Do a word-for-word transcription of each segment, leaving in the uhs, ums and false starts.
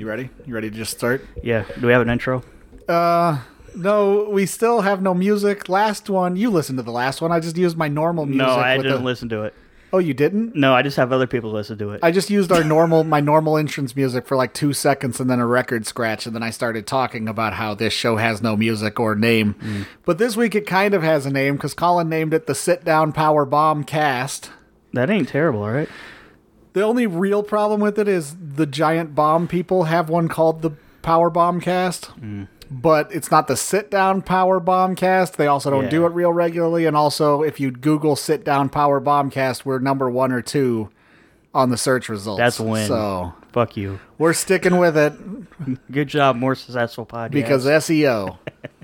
You ready? You ready to just start? Yeah. Do we have an intro? Uh, no, we still have no music. Last one, you listened to the last one. I just used my normal music. No, I with didn't the... listen to it. Oh, you didn't? No, I just have other people listen to it. I just used our normal, my normal entrance music for like two seconds and then a record scratch, and then I started talking about how this show has no music or name. Mm. But this week it kind of has a name because Colin named it the Sit Down Power Bomb Cast. That ain't terrible, right? The only real problem with it is the giant bomb people have one called the Power Bomb Cast. Mm. But it's not the Sit Down Power Bomb Cast. They also don't yeah. do it real regularly. And also, if you Google Sit Down Power Bomb Cast, we're number one or two on the search results. That's a win. So fuck you. We're sticking with it. Good job, more successful podcast. Because S E O.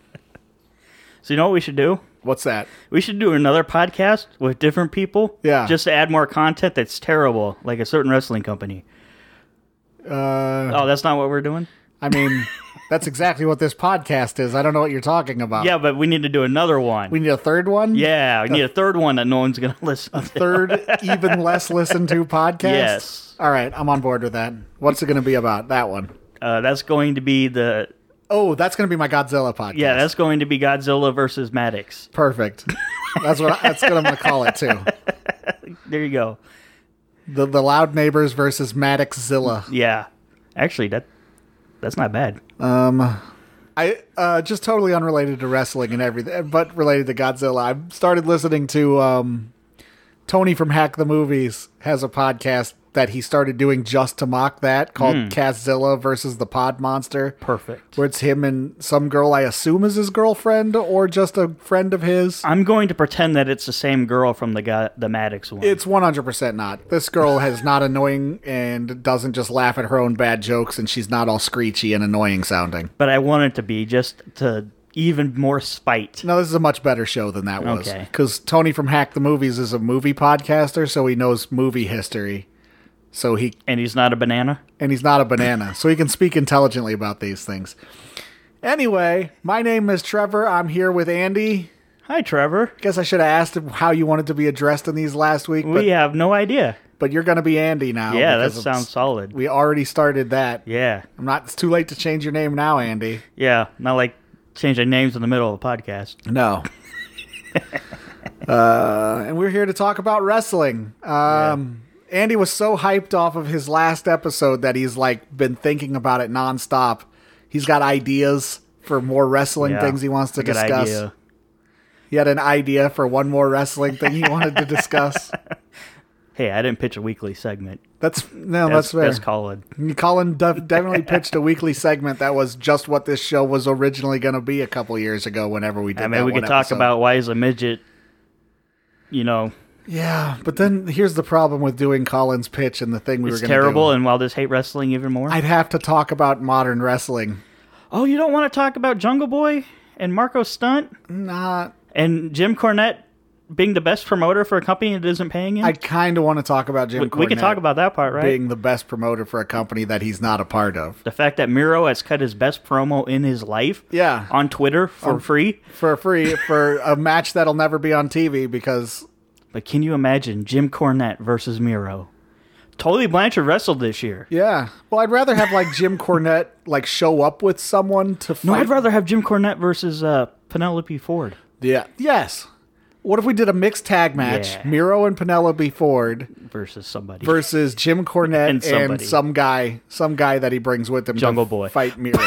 So you know what we should do? What's that? We should do another podcast with different people. Yeah. Just to add more content that's terrible, like a certain wrestling company. Uh, oh, that's not what we're doing? I mean... That's exactly what this podcast is. I don't know what you're talking about. Yeah, but we need to do another one. We need a third one? Yeah, we need a third one that no one's going to listen to. A third, even less listened to podcast? Yes. All right, I'm on board with that. What's it going to be about, that one? Uh, that's going to be the... Oh, that's going to be my Godzilla podcast. Yeah, that's going to be Godzilla versus Maddox. Perfect. That's what. I, that's what I'm going to call it, too. There you go. The the Loud Neighbors versus Maddoxzilla. Yeah. Actually, that that's not bad. Um, I uh, just totally unrelated to wrestling and everything, but related to Godzilla. I started listening to um, Tony from Hack the Movies has a podcast that he started doing just to mock that called mm. Castzilla versus the Pod Monster. Perfect. Where it's him and some girl I assume is his girlfriend or just a friend of his. I'm going to pretend that it's the same girl from the guy, the Maddox one. It's one hundred percent not. This girl is not annoying and doesn't just laugh at her own bad jokes, and she's not all screechy and annoying sounding. But I want it to be just to even more spite. No, this is a much better show than that was. Okay. Because Tony from Hack the Movies is a movie podcaster, so he knows movie history. So he and he's not a banana? And he's not a banana. So he can speak intelligently about these things. Anyway, my name is Trevor. I'm here with Andy. Hi, Trevor. Guess I should have asked him how you wanted to be addressed in these last week. We but, have no idea. But you're going to be Andy now. Yeah, that sounds solid. We already started that. Yeah. I'm not. It's too late to change your name now, Andy. Yeah, not like changing names in the middle of a podcast. No. uh, and we're here to talk about wrestling. Um... Yeah. Andy was so hyped off of his last episode that he's like been thinking about it nonstop. He's got ideas for more wrestling yeah, things he wants to discuss. Idea. He had an idea for one more wrestling thing he wanted to discuss. Hey, I didn't pitch a weekly segment. That's no, that's, that's fair. That's Colin. Colin def- definitely pitched a weekly segment that was just what this show was originally going to be a couple years ago. Whenever we did, I mean, that we one could talk episode. about why is a midget, you know. Yeah, but then here's the problem with doing Colin's pitch and the thing we it's were going to do. It's terrible, and Wild Just hate wrestling even more. I'd have to talk about modern wrestling. Oh, you don't want to talk about Jungle Boy and Marco Stunt? Nah. And Jim Cornette being the best promoter for a company that isn't paying him? I kind of want to talk about Jim we, Cornette. We can talk about that part, right? Being the best promoter for a company that he's not a part of. The fact that Miro has cut his best promo in his life yeah. on Twitter for um, free. For free, for a match that'll never be on T V because... But can you imagine Jim Cornette versus Miro? Tully Blanchard wrestled this year. Yeah. Well, I'd rather have like Jim Cornette like show up with someone to fight. No, I'd rather have Jim Cornette versus uh, Penelope Ford. Yeah. Yes. What if we did a mixed tag match? Yeah. Miro and Penelope Ford versus somebody. Versus Jim Cornette and, and some guy, some guy that he brings with him Jungle to Boy. Fight Miro.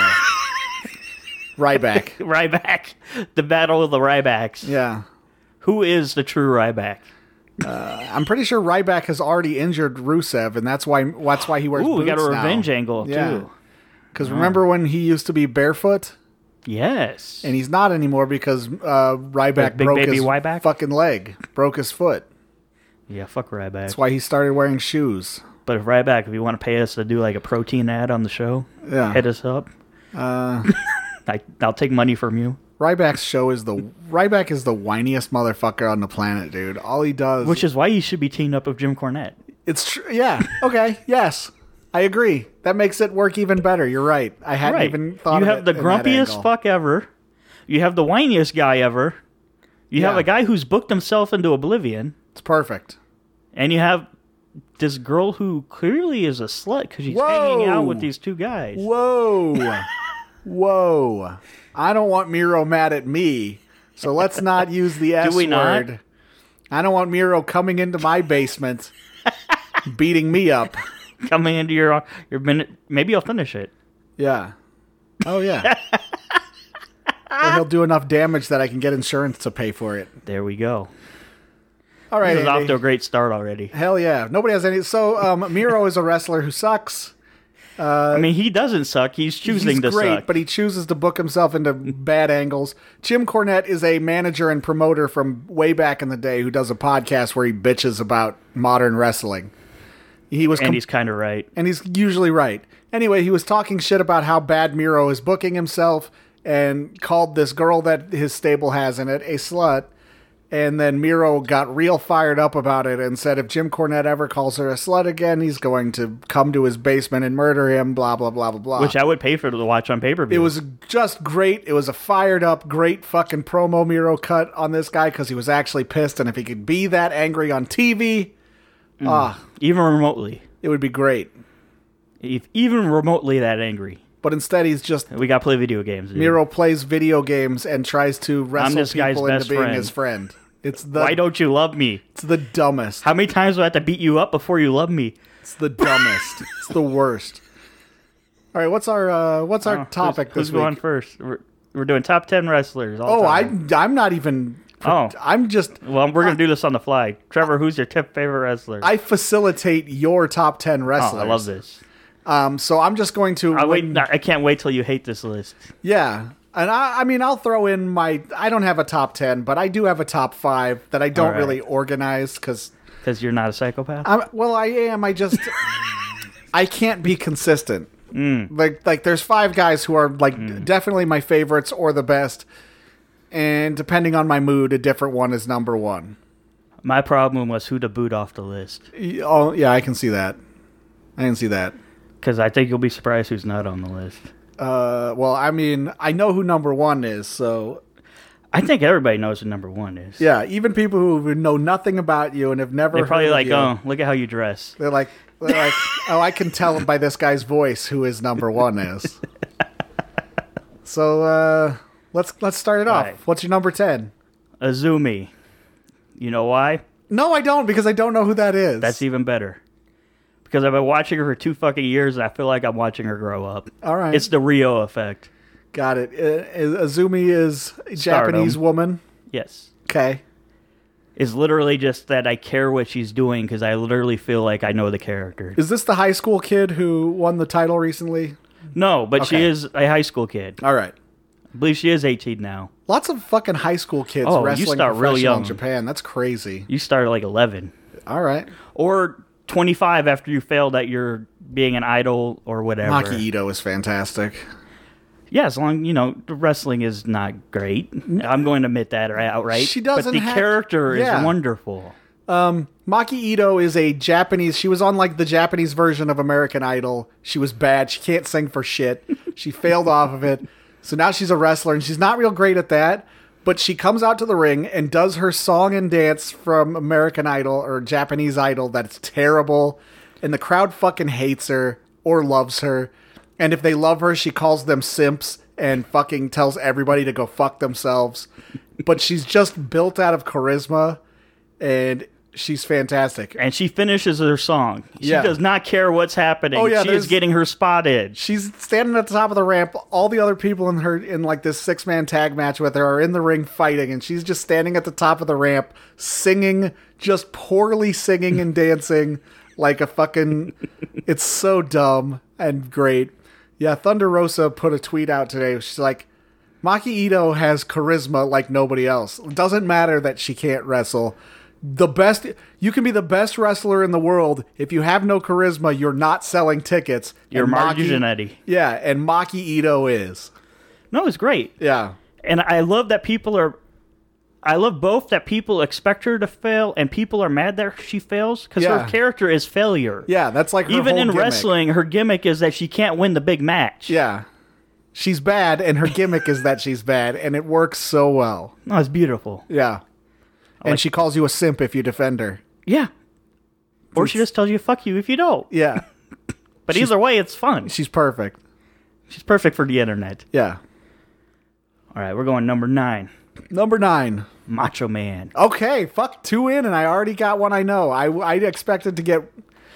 Ryback. Ryback. The battle of the Rybacks. Yeah. Who is the true Ryback? Uh, I'm pretty sure Ryback has already injured Rusev, and that's why that's why he wears Ooh, boots now. Ooh, we got a revenge now. angle, yeah. too. Because oh. remember when he used to be barefoot? Yes. And he's not anymore because uh, Ryback big broke baby his Ryback? fucking leg. Broke his foot. Yeah, fuck Ryback. That's why he started wearing shoes. But if Ryback, if you want to pay us to do like a protein ad on the show, yeah. hit us up. Uh, I, I'll take money from you. Ryback's show is the Ryback is the whiniest motherfucker on the planet, dude. All he does, which is why you should be teamed up with Jim Cornette. It's true. Yeah. Okay. Yes, I agree. That makes it work even better. You're right. I hadn't right. even thought. You of have it the grumpiest fuck ever. You have the whiniest guy ever. You yeah. have a guy who's booked himself into oblivion. It's perfect. And you have this girl who clearly is a slut because she's Whoa. hanging out with these two guys. Whoa. Whoa. I don't want Miro mad at me, so let's not use the S Do we not? word. I don't want Miro coming into my basement, beating me up. Coming into your your minute, maybe I'll finish it. Yeah. Oh, yeah. Or he'll do enough damage that I can get insurance to pay for it. There we go. All right, This is off Andy. to a great start already. Hell yeah. Nobody has any. So, um, Miro is a wrestler who sucks. I mean, he doesn't suck. He's choosing He's to great, suck. but he chooses to book himself into bad angles. Jim Cornette is a manager and promoter from way back in the day who does a podcast where he bitches about modern wrestling. He was and com- he's kind of right. and he's usually right. Anyway, he was talking shit about how bad Miro is booking himself and called this girl that his stable has in it a slut. And then Miro got real fired up about it and said if Jim Cornette ever calls her a slut again, he's going to come to his basement and murder him, blah, blah, blah, blah, blah. Which I would pay for to watch on pay-per-view. It was just great. It was a fired up, great fucking promo Miro cut on this guy because he was actually pissed. And if he could be that angry on T V, Mm. ah, Even remotely. it would be great. If even remotely that angry. But instead, he's just We got to play video games. Dude. Miro plays video games and tries to wrestle this guy's people into best being friend. his friend. It's the Why don't you love me? it's the dumbest. How many times do I have to beat you up before you love me? It's the dumbest. It's the worst. All right, what's our uh, what's our Oh, topic who's, this who's week? going first? We're, we're doing top ten wrestlers. All Oh, I time. I'm not even. Oh. I'm just. Well, we're gonna do this on the fly. Trevor, who's your tip favorite wrestler? I facilitate your top ten oh, wrestlers. I love this. Um, so I'm just going to. I wait. when- no, I can't wait till you hate this list. Yeah. And I, I mean, I'll throw in my. I don't have a top ten, but I do have a top five that I don't All right. really organize because. Because you're not a psychopath. I'm, well, I am. I just. I can't be consistent. Mm. Like, like there's five guys who are like definitely my favorites or the best, and depending on my mood, a different one is number one. My problem was who to boot off the list. Y- Oh yeah, I can see that. I can see that. Because I think you'll be surprised who's not on the list. Uh, well, I mean, I know who number one is, so I think everybody knows who number one is. yeah. Even people who know nothing about you and have never They're probably heard of like, you, oh, look at how you dress. they're like, they're like, oh, I can tell by this guy's voice who his number one is. So uh, let's let's start it off. Right. What's your number ten? Azumi. You know why? No, I don't because I don't know who that is. That's even better. Because I've been watching her for two fucking years and I feel like I'm watching her grow up. All right. It's the Rio effect. Got it. Uh, Azumi is a Japanese Stardom. woman. Yes. Okay. It's literally just that I care what she's doing because I literally feel like I know the character. Is this the high school kid who won the title recently? No, but she Okay. is a high school kid. All right. I believe she is eighteen now. Lots of fucking high school kids Oh, you wrestling start real professional young. in Japan. That's crazy. You started like eleven. All right. Or twenty-five after you failed at your being an idol or whatever. Maki Ito is fantastic. Yeah, as long, you know, the wrestling is not great. I'm going to admit that outright. She doesn't But the have- character yeah. is wonderful. Maki Ito is a Japanese. She was on like the Japanese version of American Idol. She was bad. She can't sing for shit. She failed off of it. So now she's a wrestler and she's not real great at that. But she comes out to the ring and does her song and dance from American Idol or Japanese Idol that's terrible. And the crowd fucking hates her or loves her. And if they love her, she calls them simps and fucking tells everybody to go fuck themselves. But she's just built out of charisma and she's fantastic. And she finishes her song. She Yeah. does not care what's happening. Oh, yeah, she there's- is getting her spot in. She's standing at the top of the ramp. All the other people in her in like this six man tag match with her are in the ring fighting, and she's just standing at the top of the ramp singing, just poorly singing and dancing like a fucking. It's so dumb and great. Yeah, Thunder Rosa put a tweet out today. She's like, Maki Ito has charisma like nobody else. It doesn't matter that she can't wrestle. The best you can be the best wrestler in the world. If you have no charisma, you're not selling tickets. You're And Marty Maki- Jannetty. Yeah, and Maki Ito is. No, it's great. Yeah. And I love that people are. I love both that people expect her to fail and people are mad that she fails because Yeah. her character is failure. Yeah, that's like her Even whole in gimmick. wrestling, her gimmick is that she can't win the big match. Yeah. She's bad and her gimmick is that she's bad and it works so well. No, it's beautiful. Yeah. And like- she calls you a simp if you defend her. Yeah. Or she just tells you, fuck you if you don't. Yeah. But either way, it's fun. She's perfect. She's perfect for the internet. Yeah. All right, we're going number nine. Number nine. Macho Man. Okay, fuck, two in, and I already got one I know. I, I expected to get...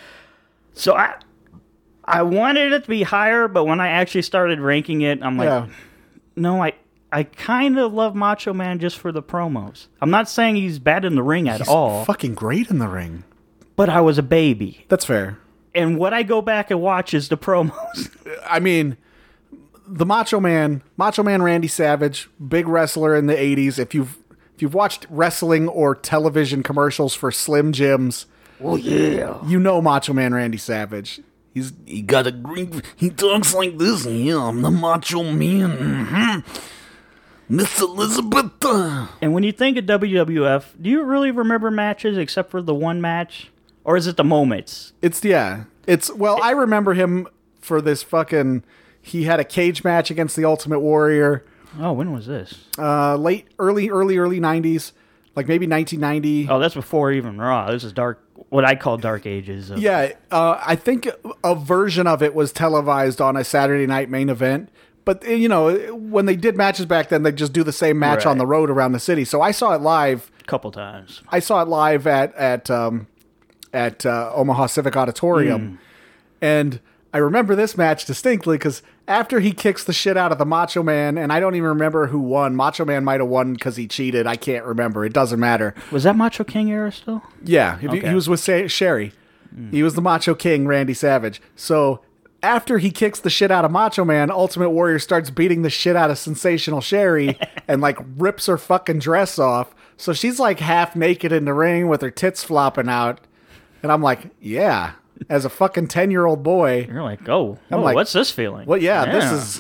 So I I wanted it to be higher, but when I actually started ranking it, I'm like, Yeah. no, I, I kind of love Macho Man just for the promos. I'm not saying he's bad in the ring at He's all, fucking great in the ring. but I was a baby. That's fair. And what I go back and watch is the promos. I mean, the Macho Man, Macho Man Randy Savage, big wrestler in the eighties. If you've if you've watched wrestling or television commercials for Slim Jims, Oh, yeah. you know Macho Man Randy Savage. He's he got a green. He talks like this. Yeah, I'm the Macho Man. Mm-hmm. Miss Elizabeth. uh, And when you think of W W F, do you really remember matches except for the one match? Or is it the moments? It's yeah. It's well, I remember him for this fucking. He had a cage match against the Ultimate Warrior, Oh, when was this? uh, late, early, early, early nineties, like maybe nineteen ninety. Oh, that's before even Raw. This is dark, what I call dark ages. Of, Yeah, uh, I think a version of it was televised on a Saturday night main event. But, you know, when they did matches back then, they'd just do the same match Right. on the road around the city. So I saw it live. a couple times. I saw it live at at um, at uh, Omaha Civic Auditorium. And I remember this match distinctly because after he kicks the shit out of the Macho Man, and I don't even remember who won. Macho Man might have won because he cheated. I can't remember. It doesn't matter. Was that Macho King era still? Yeah, if he- Okay. he was with Sa- Sherry. He was the Macho King, Randy Savage. So after he kicks the shit out of Macho Man, Ultimate Warrior starts beating the shit out of Sensational Sherry and like rips her fucking dress off. So she's like half naked in the ring with her tits flopping out. And I'm like, yeah, as a fucking ten year old boy. You're like, oh, I'm whoa, like, what's this feeling? Well, yeah, this is.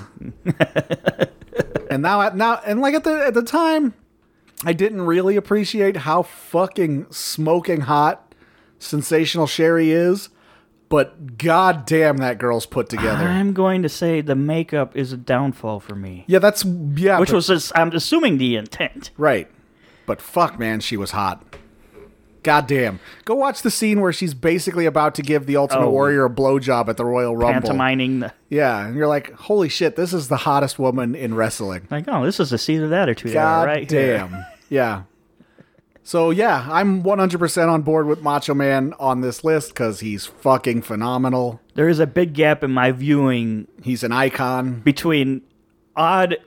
and now, now, and like at the at the time, I didn't really appreciate how fucking smoking hot Sensational Sherry is, but goddamn, that girl's put together. I'm going to say the makeup is a downfall for me. yeah, that's yeah, Which but- was, just, I'm assuming, the intent. right. But fuck, man, she was hot. Goddamn. Go watch the scene where she's basically about to give the Ultimate Oh. Warrior a blowjob at the Royal Rumble. Pantomiming the. Yeah, and you're like, holy shit, this is the hottest woman in wrestling. Like, oh, this is a scene of attitude era God right here. damn. Yeah. So, yeah, I'm one hundred percent on board with Macho Man on this list because he's fucking phenomenal. There is a big gap in my viewing He's an icon. between odd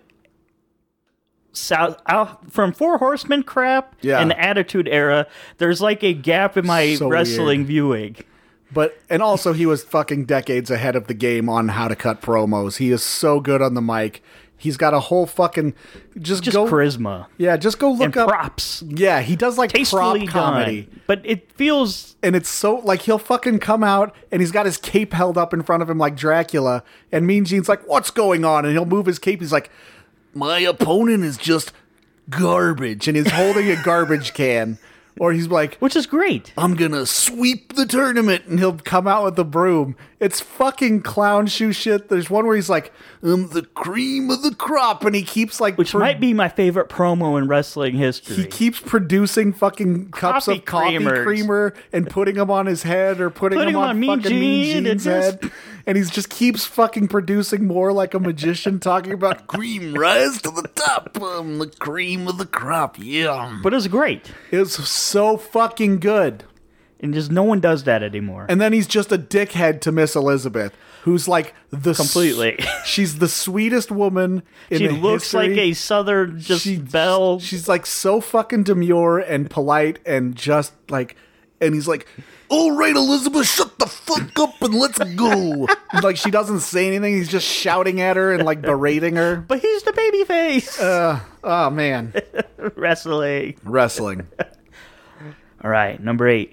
South out from Four Horsemen crap Yeah. and the Attitude Era. There's like a gap in my So wrestling weird. viewing. But, and also he was fucking decades ahead of the game on how to cut promos. He is so good on the mic. He's got a whole fucking, just, Just go, charisma yeah, just go look and up. props. Yeah, he does like Tastefully prop comedy. done. But it feels And it's so, like, he'll fucking come out and he's got his cape held up in front of him like Dracula. And Mean Gene's like, what's going on? And he'll move his cape. He's like, My opponent is just garbage. and he's holding a garbage can. Or he's like, which is great. I'm gonna sweep the tournament. and he'll come out with the broom. It's fucking clown shoe shit. There's one where he's like, I'm the cream of the crop. and he keeps like, Which pro- might be my favorite promo in wrestling history. he keeps producing fucking cups Coffee of coffee creamers. creamer and putting them on his head or putting, Putting them on, them on Mean fucking Mean Gene and Gene's just- head. And he's just keeps fucking producing more like a magician talking about Cream rise to the top. I'm the cream of the crop. Yeah. but it's great. it's so fucking good. And just no one does that anymore. And then he's just a dickhead to Miss Elizabeth, who's like the s- Completely. she's the sweetest woman in she the looks history. like a southern just She- belle. She's like so fucking demure and polite and just like, and he's like, All right, Elizabeth, shut the fuck up and let's go. like she doesn't say anything. He's just shouting at her and like berating her. But he's the baby face. Uh, oh man, Wrestling. wrestling. All right, number eight.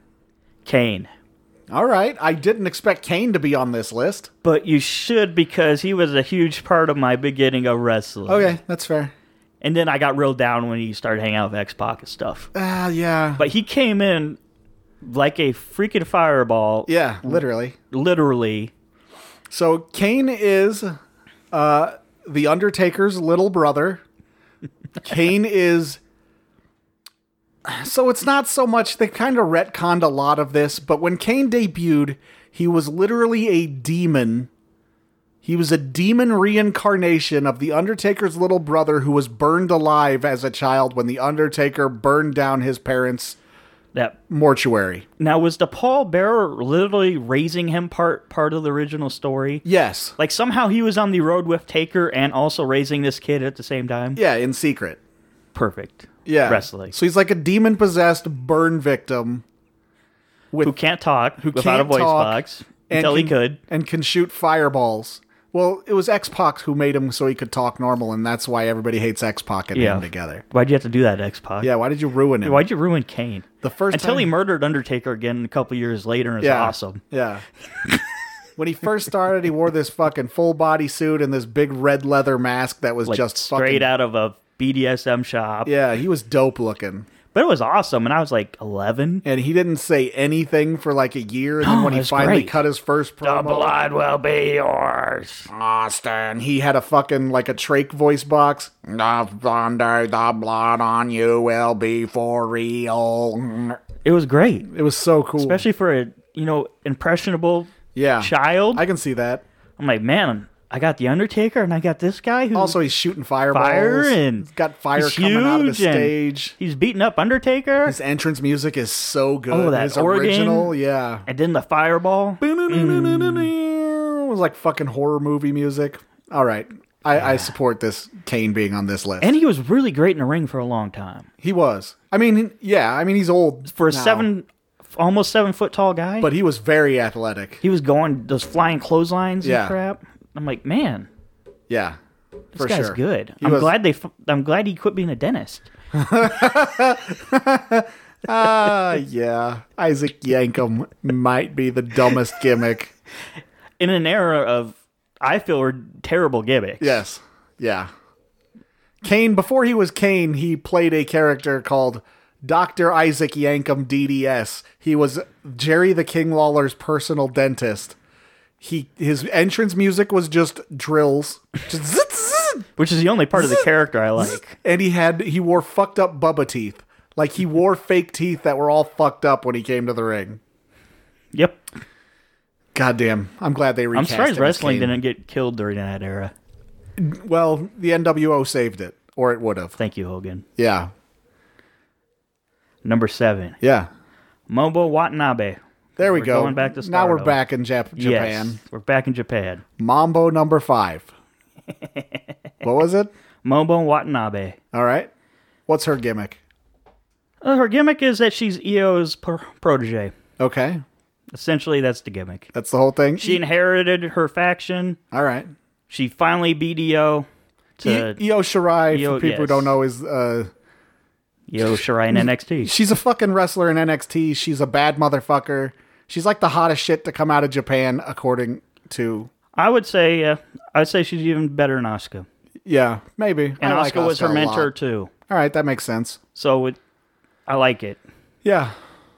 Kane. All right, I didn't expect Kane to be on this list. But you should because he was a huge part of my beginning of wrestling. Okay, that's fair. And then I got real down when he started hanging out with X-Pac and stuff. Ah, yeah, But he came in like a freaking fireball. yeah, literally. Literally. So Kane is uh, the Undertaker's little brother. Kane is so it's not so much, they kind of retconned a lot of this, but when Kane debuted, he was literally a demon. He was a demon reincarnation of The Undertaker's little brother who was burned alive as a child when The Undertaker burned down his parents' That mortuary. now was the Paul Bearer literally raising him part part of the original story? Yes. Like somehow he was on the road with Taker and also raising this kid at the same time? Yeah, in secret. Perfect. Yeah. Wrestling. So he's like a demon-possessed burn victim. With, Who can't talk who without can't a voice talk box and until he can- could. And can shoot fireballs. Well, it was X-Pac who made him so he could talk normal, and that's why everybody hates X-Pac and Yeah. him together. Why'd you have to do that, X-Pac? Yeah, why did you ruin him? Why'd you ruin Kane? The first Until time- he murdered Undertaker again a couple years later and it was Yeah. awesome. Yeah. When he first started, he wore this fucking full body suit and this big red leather mask that was Like just straight fucking, out of a B D S M shop. Yeah, he was dope looking. But it was awesome, and I was like eleven. And he didn't say anything for like a year, and then No, when he that's finally great. cut his first The promo, blood will be yours. Austin, he had a fucking like a trach voice box. The thunder, the blood on you will be for real. It was great, It was so cool. especially for a you know impressionable yeah, child. I can see that. I'm like, man, I got the Undertaker, and I got this guy who Also, he's shooting fireballs. Fire and he's got fire he's coming out of the huge and stage. he's beating up Undertaker, His entrance music is so good. Oh, that His organ. original, yeah. and then the fireball. It was like fucking horror movie music. All right. I, I support this Kane being on this list. And he was really great in the ring for a long time. he was. I mean, yeah, I mean, he's old. For a now, seven, almost seven foot tall guy. But he was very athletic. he was going those flying clotheslines Yeah. and crap. I'm like, man, Yeah. this For guy's sure. good. He I'm was- glad they. f- I'm glad he quit being a dentist. Ah, yeah. Isaac Yankem might be the dumbest gimmick. In an era of, I feel, were terrible gimmicks. Yes. Yeah. Kane, before he was Kane, he played a character called Doctor Isaac Yankem D D S. He was Jerry the King Lawler's personal dentist. He His entrance music was just drills. Just zit, zit, Which is the only part of the character I like. and he had he wore fucked up Bubba teeth. Like he wore fake teeth that were all fucked up when he came to the ring. Yep. Goddamn. I'm glad they I'm recast surprised him as wrestling Kane. didn't get killed during that era. Well, the N W O saved it. Or it would have. Thank you, Hogan. Yeah. Number seven, Yeah. Momo Watanabe. There we We're go. going back to now we're Stardom. back in Jap- Japan. Yes, we're back in Japan. Mambo number five. What was it? Momo Watanabe. All right. What's her gimmick? Uh, her gimmick is that she's E O's pro- protege. Okay. Essentially, that's the gimmick. That's the whole thing? She inherited her faction. All right. She finally beat E O to I- Io Shirai, Io- for people who yes. don't know, is uh, E O Shirai in N X T. she's a fucking wrestler in N X T. She's a bad motherfucker. She's like the hottest shit to come out of Japan, according to... I would say, uh, I'd say she's even better than Asuka. Yeah, maybe. And I like Asuka was Asuka her a mentor lot. too. All right, that makes sense. So it, I like it. Yeah.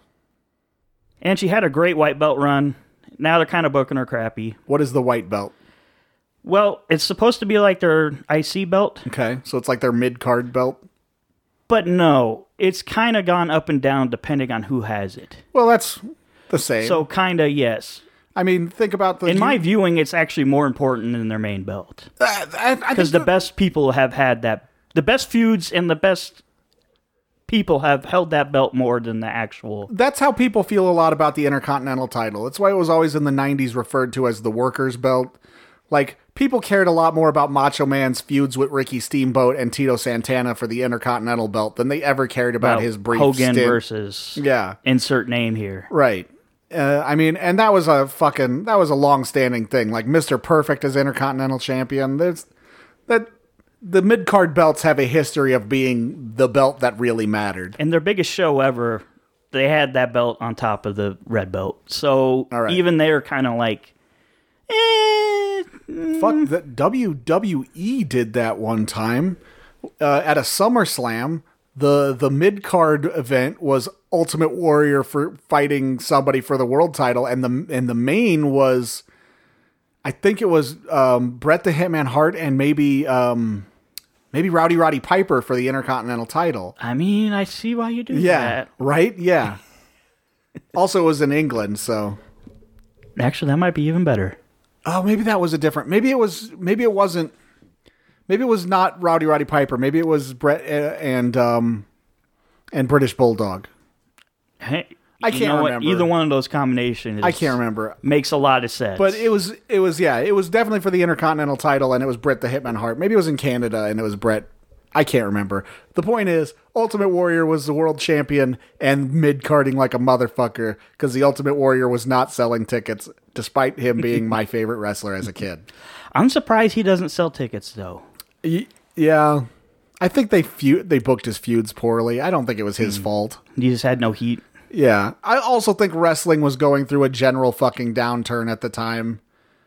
And she had a great white belt run. Now they're kind of booking her crappy. What is the white belt? Well, it's supposed to be like their I C belt, Okay, so it's like their mid-card belt? but no, it's kind of gone up and down depending on who has it. Well, that's the same. So kind of yes. I mean, think about the... In my viewing, it's actually more important than their main belt I, I, I because think the best people have had that. The best feuds and the best people have held that belt more than the actual. that's how people feel a lot about the Intercontinental title. That's why it was always in the nineties referred to as the workers' belt. Like, people cared a lot more about Macho Man's feuds with Ricky Steamboat and Tito Santana for the Intercontinental belt than they ever cared about Well, his brief Hogan stint. versus Yeah, insert name here. right. Uh, I mean, and that was a fucking, that was a long-standing thing. Like, Mister Perfect as Intercontinental Champion. There's, that, the mid-card belts have a history of being the belt that really mattered. And their biggest show ever, they had that belt on top of the red belt. So All right. even they're kind of like, eh, Fuck, the W W E did that one time uh, at a SummerSlam. The the mid card event was Ultimate Warrior for fighting somebody for the world title, and the and the main was, I think it was um, Bret the Hitman Hart and maybe um, Maybe Rowdy Roddy Piper for the Intercontinental title. I mean, I see why you do Yeah, that. right? Yeah. Also, it was in England, so... Actually, that might be even better. Oh, maybe that was a different... Maybe it was... Maybe it wasn't... Maybe it was not Rowdy Roddy Piper. Maybe it was Brett and um, and British Bulldog. Hey, I you can't know what? remember. Either one of those combinations. I can't remember. Makes a lot of sense. But it was... It was... Yeah, it was definitely for the Intercontinental title, and it was Bret the Hitman Hart. Maybe it was in Canada, and it was Bret... I can't remember. The point is, Ultimate Warrior was the world champion and mid-carding like a motherfucker because the Ultimate Warrior was not selling tickets, despite him being my favorite wrestler as a kid. I'm surprised he doesn't sell tickets, though. Y- yeah. I think they feud- they booked his feuds poorly. I don't think it was his mm. fault. He just had no heat. Yeah. I also think wrestling was going through a general fucking downturn at the time.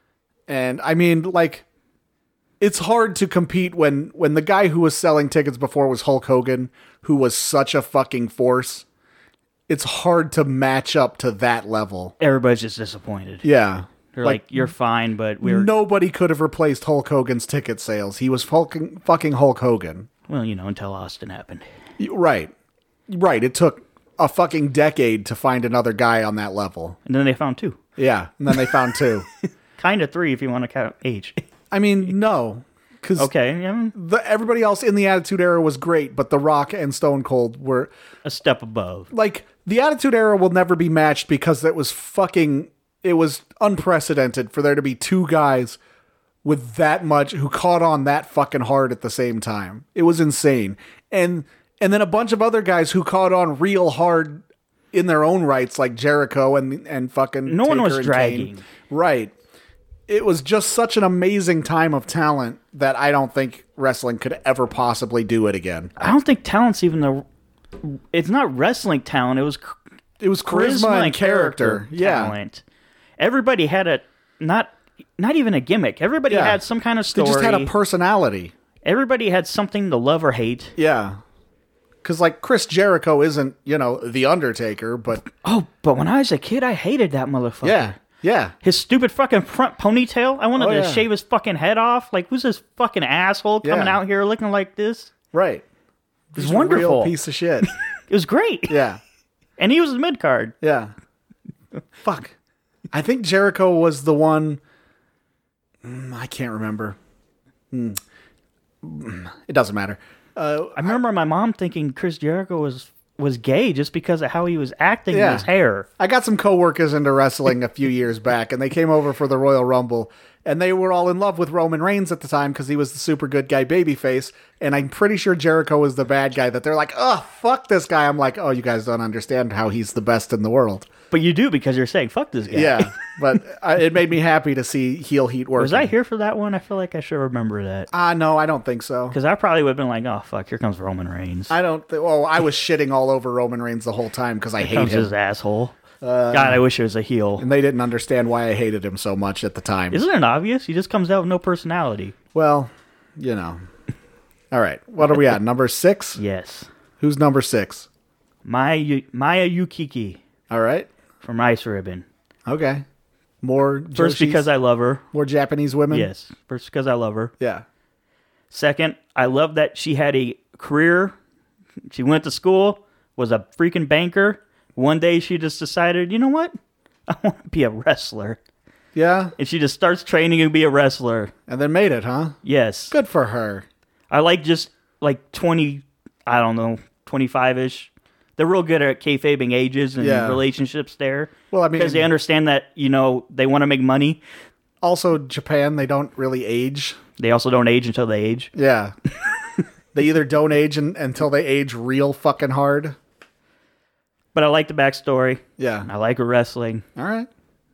And, I mean, like... It's hard to compete when, when the guy who was selling tickets before was Hulk Hogan, who was such a fucking force. It's hard to match up to that level. Everybody's just disappointed. Yeah. They're like, like, you're fine, but we're... Nobody could have replaced Hulk Hogan's ticket sales. He was fucking, fucking Hulk Hogan. Well, you know, until Austin happened. Right. Right. It took a fucking decade to find another guy on that level. And then they found two. Yeah. And then they found two. Kind of three if you want to count age. I mean, no, because okay, yeah. the everybody else in the Attitude Era was great, but The Rock and Stone Cold were a step above. Like the Attitude Era will never be matched because it was fucking it was unprecedented for there to be two guys with that much who caught on that fucking hard at the same time. It was insane, and and then a bunch of other guys who caught on real hard in their own rights, like Jericho and and fucking no Taker one was and dragging, Kane. Right. It was just such an amazing time of talent that I don't think wrestling could ever possibly do it again. I don't think talent's even the... It's not wrestling talent. It was It was charisma, charisma and character. character talent. Yeah. Everybody had a... Not not even a gimmick. Everybody yeah. had some kind of story. They just had a personality. Everybody had something to love or hate. Yeah. Because, like, Chris Jericho isn't, you know, The Undertaker, but... Oh, but when I was a kid, I hated that motherfucker. Yeah. Yeah. His stupid fucking front ponytail. I wanted oh, to yeah. shave his fucking head off. Like, who's this fucking asshole coming yeah. out here looking like this? Right. It was wonderful. A real piece of shit. It was great. Yeah. And he was mid card. Yeah. Fuck. I think Jericho was the one. Mm, I can't remember. Mm. It doesn't matter. Uh, I remember my mom thinking Chris Jericho was was gay just because of how he was acting yeah. in his hair. I got some coworkers into wrestling a few years back, and they came over for the Royal Rumble, and they were all in love with Roman Reigns at the time because he was the super good guy babyface, and I'm pretty sure Jericho was the bad guy that they're like, oh, fuck this guy. I'm like, oh, you guys don't understand how he's the best in the world. But you do because you're saying, fuck this guy. Yeah, but I, it made me happy to see heel heat working. Was I here for that one? I feel like I should remember that. Ah, uh, no, I don't think so. Because I probably would have been like, oh, fuck, here comes Roman Reigns. I don't think, well, I was shitting all over Roman Reigns the whole time because I hate him. His asshole. Uh, God, I wish it was a heel. And they didn't understand why I hated him so much at the time. Isn't it obvious? He just comes out with no personality. Well, you know. All right, what are we at? Number six? Yes. Who's number six? Maya, Maya Yukiki. All right. From Ice Ribbon. Okay. More First, Joshis? because I love her. More Japanese women? Yes. First, because I love her. Yeah. Second, I love that she had a career. She went to school, was a freaking banker. One day she just decided, you know what? I want to be a wrestler. Yeah. And she just starts training to be a wrestler. And then made it, huh? Yes. Good for her. I like just like twenty, I don't know, twenty-five-ish. They're real good at kayfabing ages and yeah. relationships there. Well, I mean, because they understand that, you know, they want to make money. Also, Japan, they don't really age. They also don't age until they age. Yeah. They either don't age in, until they age real fucking hard. But I like the backstory. Yeah. I like her wrestling. All right.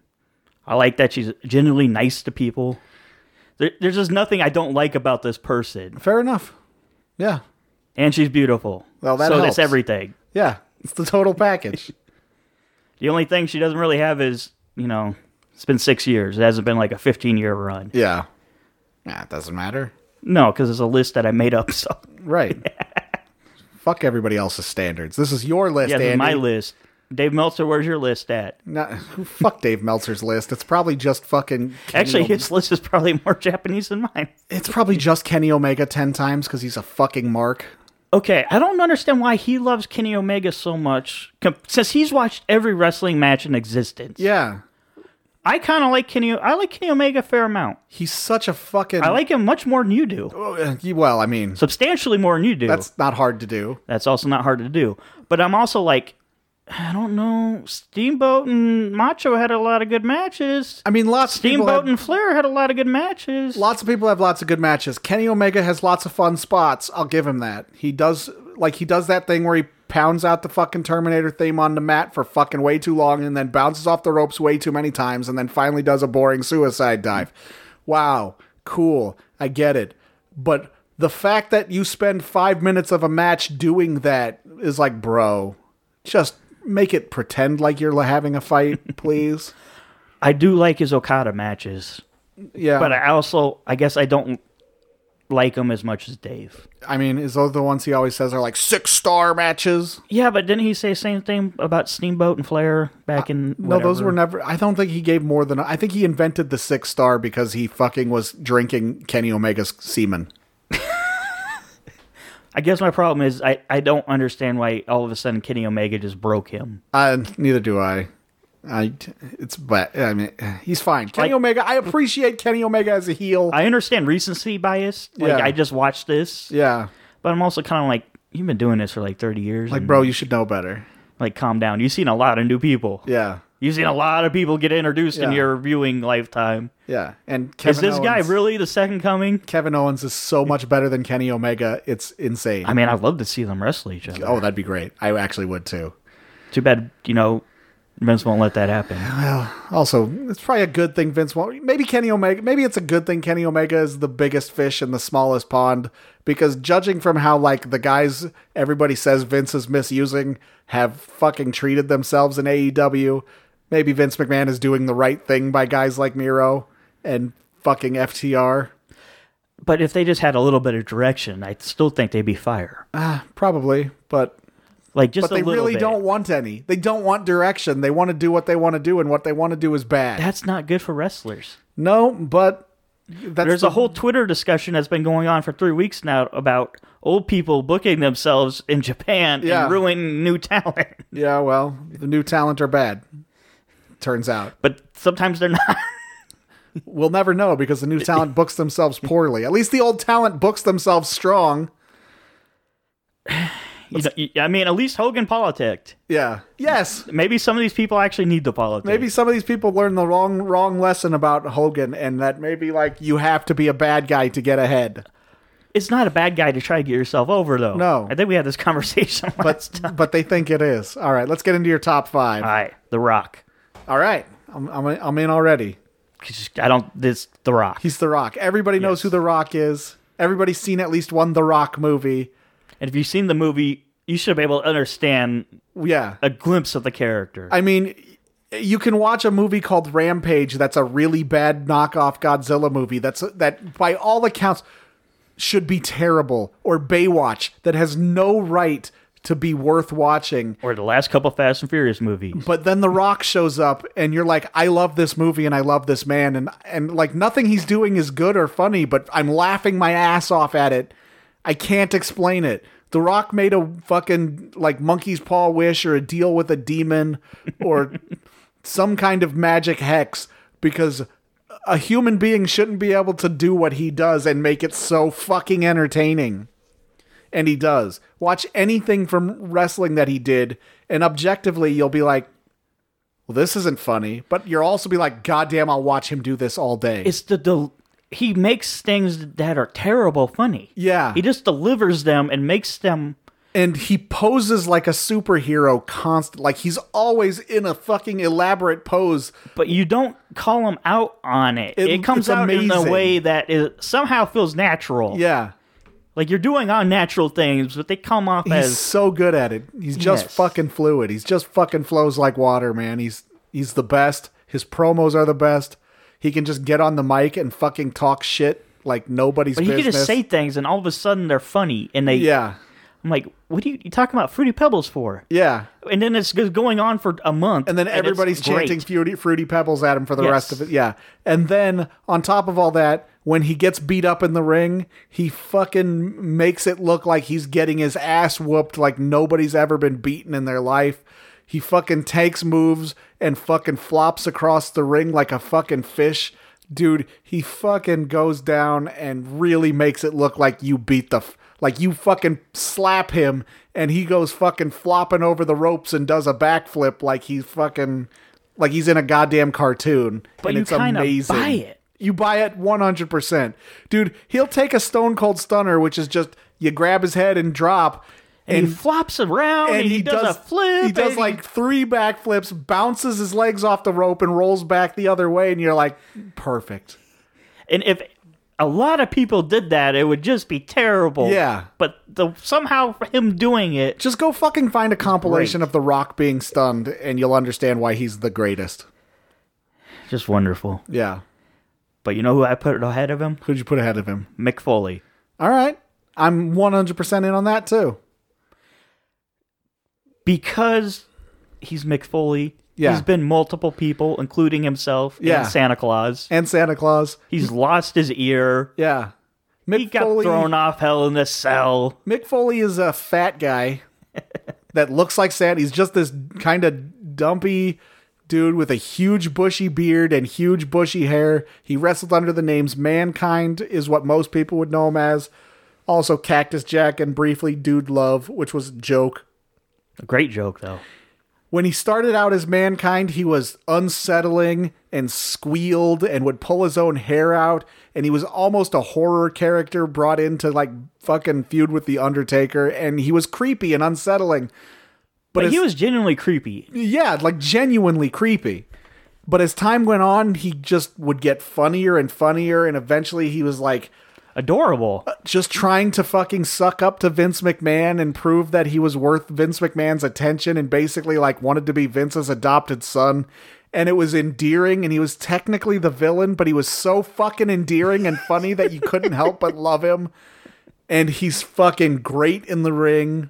I like that she's genuinely nice to people. There, there's just nothing I don't like about this person. Fair enough. Yeah. And she's beautiful. Well, that so helps. that's everything. Yeah. It's the total package. The only thing she doesn't really have is, you know, it's been six years. It hasn't been like a fifteen-year run. Yeah. Yeah, it doesn't matter. No, because it's a list that I made up. So right. Fuck everybody else's standards. This is your list, yeah, this Andy. is my list. Dave Meltzer, where's your list at? Nah, fuck Dave Meltzer's list. It's probably just fucking Kenny Actually, Omega. his list is probably more Japanese than mine. It's probably just Kenny Omega ten times because he's a fucking mark. Okay, I don't understand why he loves Kenny Omega so much, com- since he's watched every wrestling match in existence. Yeah. I kind of like Kenny. I like Kenny Omega a fair amount. He's such a fucking... I like him much more than you do. Uh, Well, I mean, Substantially more than you do. that's not hard to do. That's also not hard to do. But I'm also like, I don't know. Steamboat and Macho had a lot of good matches. I mean, lots of people Steamboat have, and Flair had a lot of good matches. lots of people have lots of good matches. Kenny Omega has lots of fun spots. I'll give him that. He does like he does that thing where he pounds out the fucking Terminator theme on the mat for fucking way too long and then bounces off the ropes way too many times and then finally does a boring suicide dive. Wow, cool. I get it. But the fact that you spend five minutes of a match doing that is like, bro, just make it pretend like you're having a fight, please. I do like his Okada matches, Yeah. but I also, I guess I don't like him as much as Dave. I mean, is those the ones he always says are like six star matches? Yeah, but didn't he say the same thing about Steamboat and Flair back in No, those whatever? were never. I don't think he gave more than. I think he invented the six star because he fucking was drinking Kenny Omega's semen. I guess my problem is I, I don't understand why all of a sudden Kenny Omega just broke him. Uh, neither do I. I it's but I mean he's fine. Kenny Like- Omega. I appreciate Kenny Omega as a heel. I understand recency bias. Like, Yeah. I just watched this. yeah, But I'm also kind of like, you've been doing this for like thirty years. like and, bro, you should know better. Like, calm down. You've seen a lot of new people. Yeah, You've seen a lot of people get introduced in Yeah. your viewing lifetime. yeah. And Kevin Is this Owens, guy really the second coming? Kevin Owens is so much better than Kenny Omega. It's insane. I mean, I'd love to see them wrestle each other. oh, that'd be great. I actually would too. Too bad, you know, Vince won't let that happen. Also, it's probably a good thing Vince won't. Maybe Kenny Omega. Maybe it's a good thing Kenny Omega is the biggest fish in the smallest pond because judging from how like the guys everybody says Vince is misusing have fucking treated themselves in A E W, maybe Vince McMahon is doing the right thing by guys like Miro and fucking F T R. But if they just had a little bit of direction, I still think they'd be fire. Ah, probably, but Like just but they a little really bit. don't want any. They don't want direction. They want to do what they want to do, and what they want to do is bad. That's not good for wrestlers. no, but that's There's the- a whole Twitter discussion that's been going on for three weeks now about old people booking themselves in Japan Yeah. and ruining new talent. Yeah, well, the new talent are bad. Turns out. But sometimes they're not. We'll never know because the new talent books themselves poorly. At least the old talent books themselves strong. You know, you- I mean, at least Hogan politicked. Yeah. Yes. Maybe some of these people actually need the politics. Maybe some of these people learned the wrong wrong lesson about Hogan and that maybe like you have to be a bad guy to get ahead. It's not a bad guy to try to get yourself over, though. No. I think we had this conversation But last time. but they think it is. All right, let's get into your top five. All right, The Rock. All right. I'm I'm I'm in already. 'Cause I don't. This The Rock. He's The Rock. Everybody knows Yes. who The Rock is. Everybody's seen at least one The Rock movie. And if you've seen the movie, you should be able to understand Yeah. a glimpse of the character. I mean, you can watch a movie called Rampage that's a really bad knockoff Godzilla movie that's that by all accounts should be terrible, or Baywatch that has no right to be worth watching. or the last couple Fast and Furious movies. But then The Rock shows up and you're like, I love this movie and I love this man, and and like nothing he's doing is good or funny, but I'm laughing my ass off at it. I can't explain it. The Rock made a fucking like monkey's paw wish or a deal with a demon or some kind of magic hex because a human being shouldn't be able to do what he does and make it so fucking entertaining. And he does. Watch anything from wrestling that he did, and objectively you'll be like, well, this isn't funny. But you'll also be like, God damn, I'll watch him do this all day. It's the, the he makes things that are terrible funny. Yeah. He just delivers them and makes them. And he poses like a superhero constant. Like he's always in a fucking elaborate pose. But you don't call him out on it. It- It, comes it's out in amazing. a way that is, somehow feels natural. Yeah. Like you're doing unnatural things, but they come off He's as so good at it. He's just Yes. fucking fluid. He's just fucking flows like water, man. He's he's the best. His promos are the best. He can just get on the mic and fucking talk shit like nobody's But he business. can just say things, and all of a sudden they're funny, and they. yeah. I'm like, what are you, you talking about Fruity Pebbles for? Yeah. And then it's go- going on for a month. And then everybody's it's great. chanting fruity, fruity Pebbles at him for the Yes. rest of it. Yeah. And then on top of all that, when he gets beat up in the ring, he fucking makes it look like he's getting his ass whooped like nobody's ever been beaten in their life. He fucking takes moves and fucking flops across the ring like a fucking fish. Dude, he fucking goes down and really makes it look like you beat the... F- like you fucking slap him and he goes fucking flopping over the ropes and does a backflip like he's fucking... Like he's in a goddamn cartoon. But and you it's kinda amazing. buy it. You buy it one hundred percent. Dude, he'll take a Stone Cold Stunner, which is just... You grab his head and drop... And, he flops around, and, he, does, a flip. He does and like three backflips, bounces his legs off the rope, and rolls back the other way. And you're like, perfect. And if a lot of people did that, it would just be terrible. Yeah. But the somehow him doing it, Just go fucking find a compilation Great. of The Rock being stunned, and you'll understand why he's the greatest. just wonderful. Yeah. But you know who I put ahead of him? Who'd you put ahead of him? Mick Foley. All right. I'm one hundred percent in on that, too. Because he's Mick Foley, Yeah. he's been multiple people, including himself, Yeah. and Santa Claus. And Santa Claus. He's lost his ear. Yeah. Mick He got Foley, thrown off Hell in a Cell. Mick Foley is a fat guy that looks like Santa. He's just this kind of dumpy dude with a huge bushy beard and huge bushy hair. He wrestled under the names Mankind is what most people would know him as. Also Cactus Jack and briefly Dude Love, which was a joke. A great joke, though. When he started out as Mankind, he was unsettling and squealed and would pull his own hair out. And he was almost a horror character brought in to like fucking feud with The Undertaker. And he was creepy and unsettling. But, as- he was genuinely creepy. Yeah, like genuinely creepy. But as time went on, he just would get funnier and funnier. And eventually he was like Adorable. just trying to fucking suck up to Vince McMahon and prove that he was worth Vince McMahon's attention and basically like wanted to be Vince's adopted son. And it was endearing and he was technically the villain, but he was so fucking endearing and funny that you couldn't help but love him. And he's fucking great in the ring.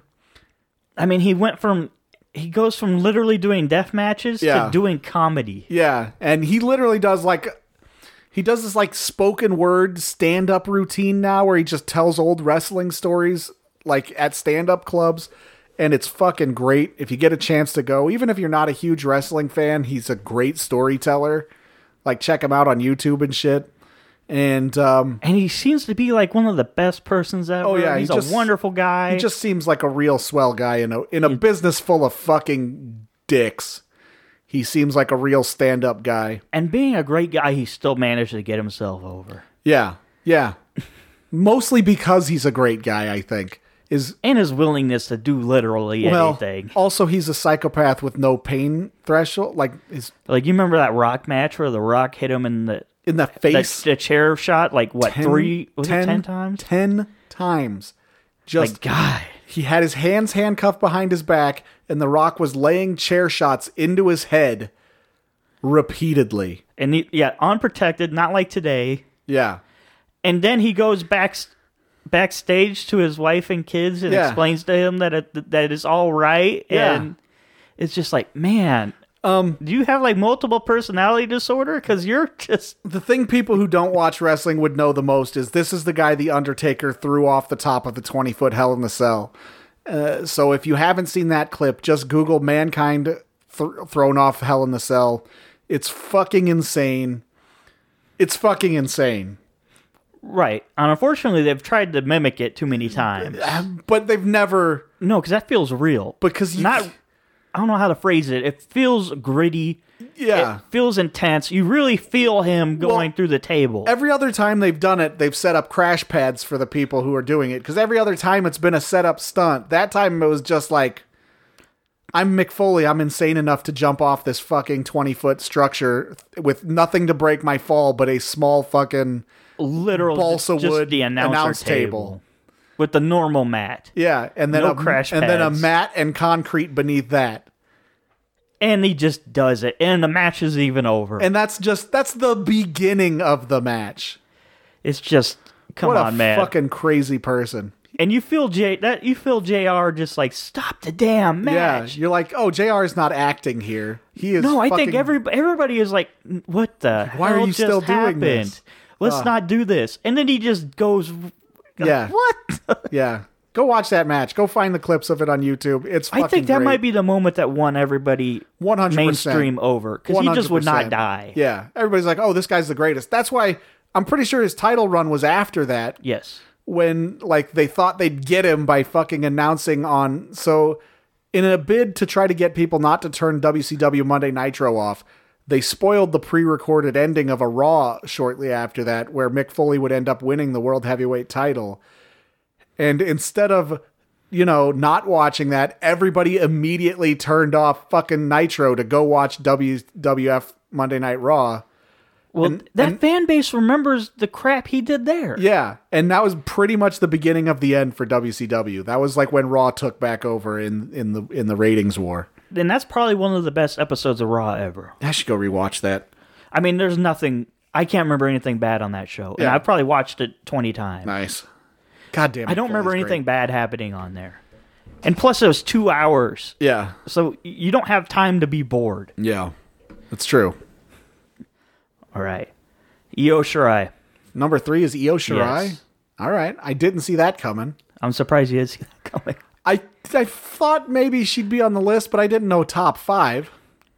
I mean, he went from... He goes from literally doing death matches Yeah. to doing comedy. Yeah, and he literally does like he does this like spoken word stand-up routine now where he just tells old wrestling stories like at stand-up clubs, and it's fucking great. If you get a chance to go, even if you're not a huge wrestling fan, he's a great storyteller. Like check him out on YouTube and shit. And um And he seems to be like one of the best persons ever. Oh, yeah, he he's just- a wonderful guy. he just seems like a real swell guy in a in a business full of fucking dicks. He seems like a real stand-up guy. and being a great guy, he still managed to get himself over. Yeah. Yeah. Mostly because he's a great guy, I think. Is And his willingness to do literally well, anything. also he's a psychopath with no pain threshold, like his Like, you remember that Rock match where The Rock hit him in the, in the the, face the chair shot, like, what, ten- three? Was ten, it ten times? Ten times. Just Like, God. he had his hands handcuffed behind his back, and The Rock was laying chair shots into his head repeatedly. And, he, yeah, unprotected, not like today. Yeah. And then he goes back backstage to his wife and kids and Yeah. explains to him that it, that it's all right. Yeah. And it's just like, man, Um, do you have like multiple personality disorder? Because you're just the thing people who don't watch wrestling would know the most is this is the guy The Undertaker threw off the top of the twenty-foot Hell in the Cell. Uh, so if you haven't seen that clip, just Google Mankind th- thrown off Hell in the Cell. It's fucking insane. It's fucking insane. right. And unfortunately, they've tried to mimic it too many times. But they've never... No, because that feels real. Because you... Not, I don't know how to phrase it. It feels gritty. Yeah. It feels intense. You really feel him going Well, through the table. Every other time they've done it, they've set up crash pads for the people who are doing it. Because every other time it's been a set up stunt. That time it was just like, I'm Mick Foley. I'm insane enough to jump off this fucking twenty-foot structure with nothing to break my fall but a small fucking... Literal balsa just wood the announcer announce table. table. With the normal mat. Yeah, and then No a crash and then a pads. mat and concrete beneath that. And he just does it. And the match is even over. And that's just that's the beginning of the match. It's just, come what on, a man. fucking crazy person. And you feel J that you feel J R just like stop the damn Yeah, match. you're like, oh, J R is not acting here. He is. no, I fucking, think every everybody is like, what the Why are hell you just still doing happened? this? Let's Ugh. not do this. And then he just goes, Yeah, what? yeah. Go watch that match. Go find the clips of it on YouTube. It's. I think that great. might be the moment that won everybody one hundred percent mainstream over because he just would not die. Yeah, everybody's like, oh, this guy's the greatest. That's why I'm pretty sure his title run was after that. Yes. When like they thought they'd get him by fucking announcing on so in a bid to try to get people not to turn W C W Monday Nitro off, they spoiled the pre-recorded ending of a Raw shortly after that where Mick Foley would end up winning the World Heavyweight title. And instead of, you know, not watching that, everybody immediately turned off fucking Nitro to go watch W W F Monday Night Raw. Well, And- that and- fan base remembers the crap he did there. Yeah, and that was pretty much the beginning of the end for W C W. That was like when Raw took back over in, in the in the ratings war. And that's probably one of the best episodes of Raw ever. I should go rewatch that. I mean, there's nothing. I can't remember anything bad on that show, and Yeah. I've probably watched it twenty times. Nice. God damn it. I don't remember Foley's anything great. bad happening on there. And plus, it was two hours, Yeah, so you don't have time to be bored. yeah, that's true. All right, Io Shirai. Number three is Io Shirai. Yes. All right, I didn't see that coming. I'm surprised you didn't see that coming. I I thought maybe she'd be on the list, but I didn't know top five.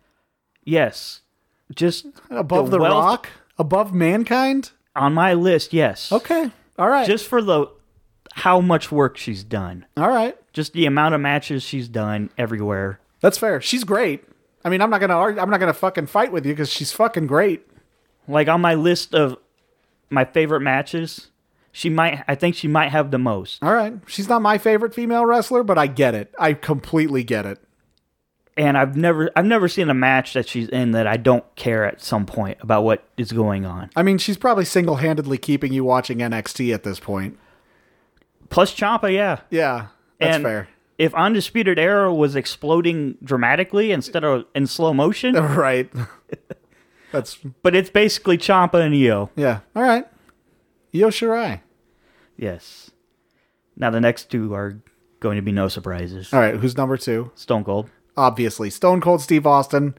Yes, just Above the, wealth- Rock, above Mankind. on my list. Yes. Okay, all right, Just for the how much work she's done, all right. just the amount of matches she's done everywhere. That's fair. She's great. I mean, I'm not gonna argue, I'm not gonna fucking fight with you because she's fucking great. Like on my list of my favorite matches, she might. I think she might have the most. All right, she's not my favorite female wrestler, but I get it. I completely get it. And I've never, I've never seen a match that she's in that I don't care at some point about what is going on. I mean, she's probably single-handedly keeping you watching N X T at this point. Plus Ciampa, yeah. Yeah, that's And fair. If Undisputed Era was exploding dramatically instead of in slow motion, Right. That's but it's basically Ciampa and Io. yeah. All right. Io Shirai. Yes. Now the next two are going to be no surprises. All right. Who's number two? Stone Cold. Obviously, Stone Cold Steve Austin.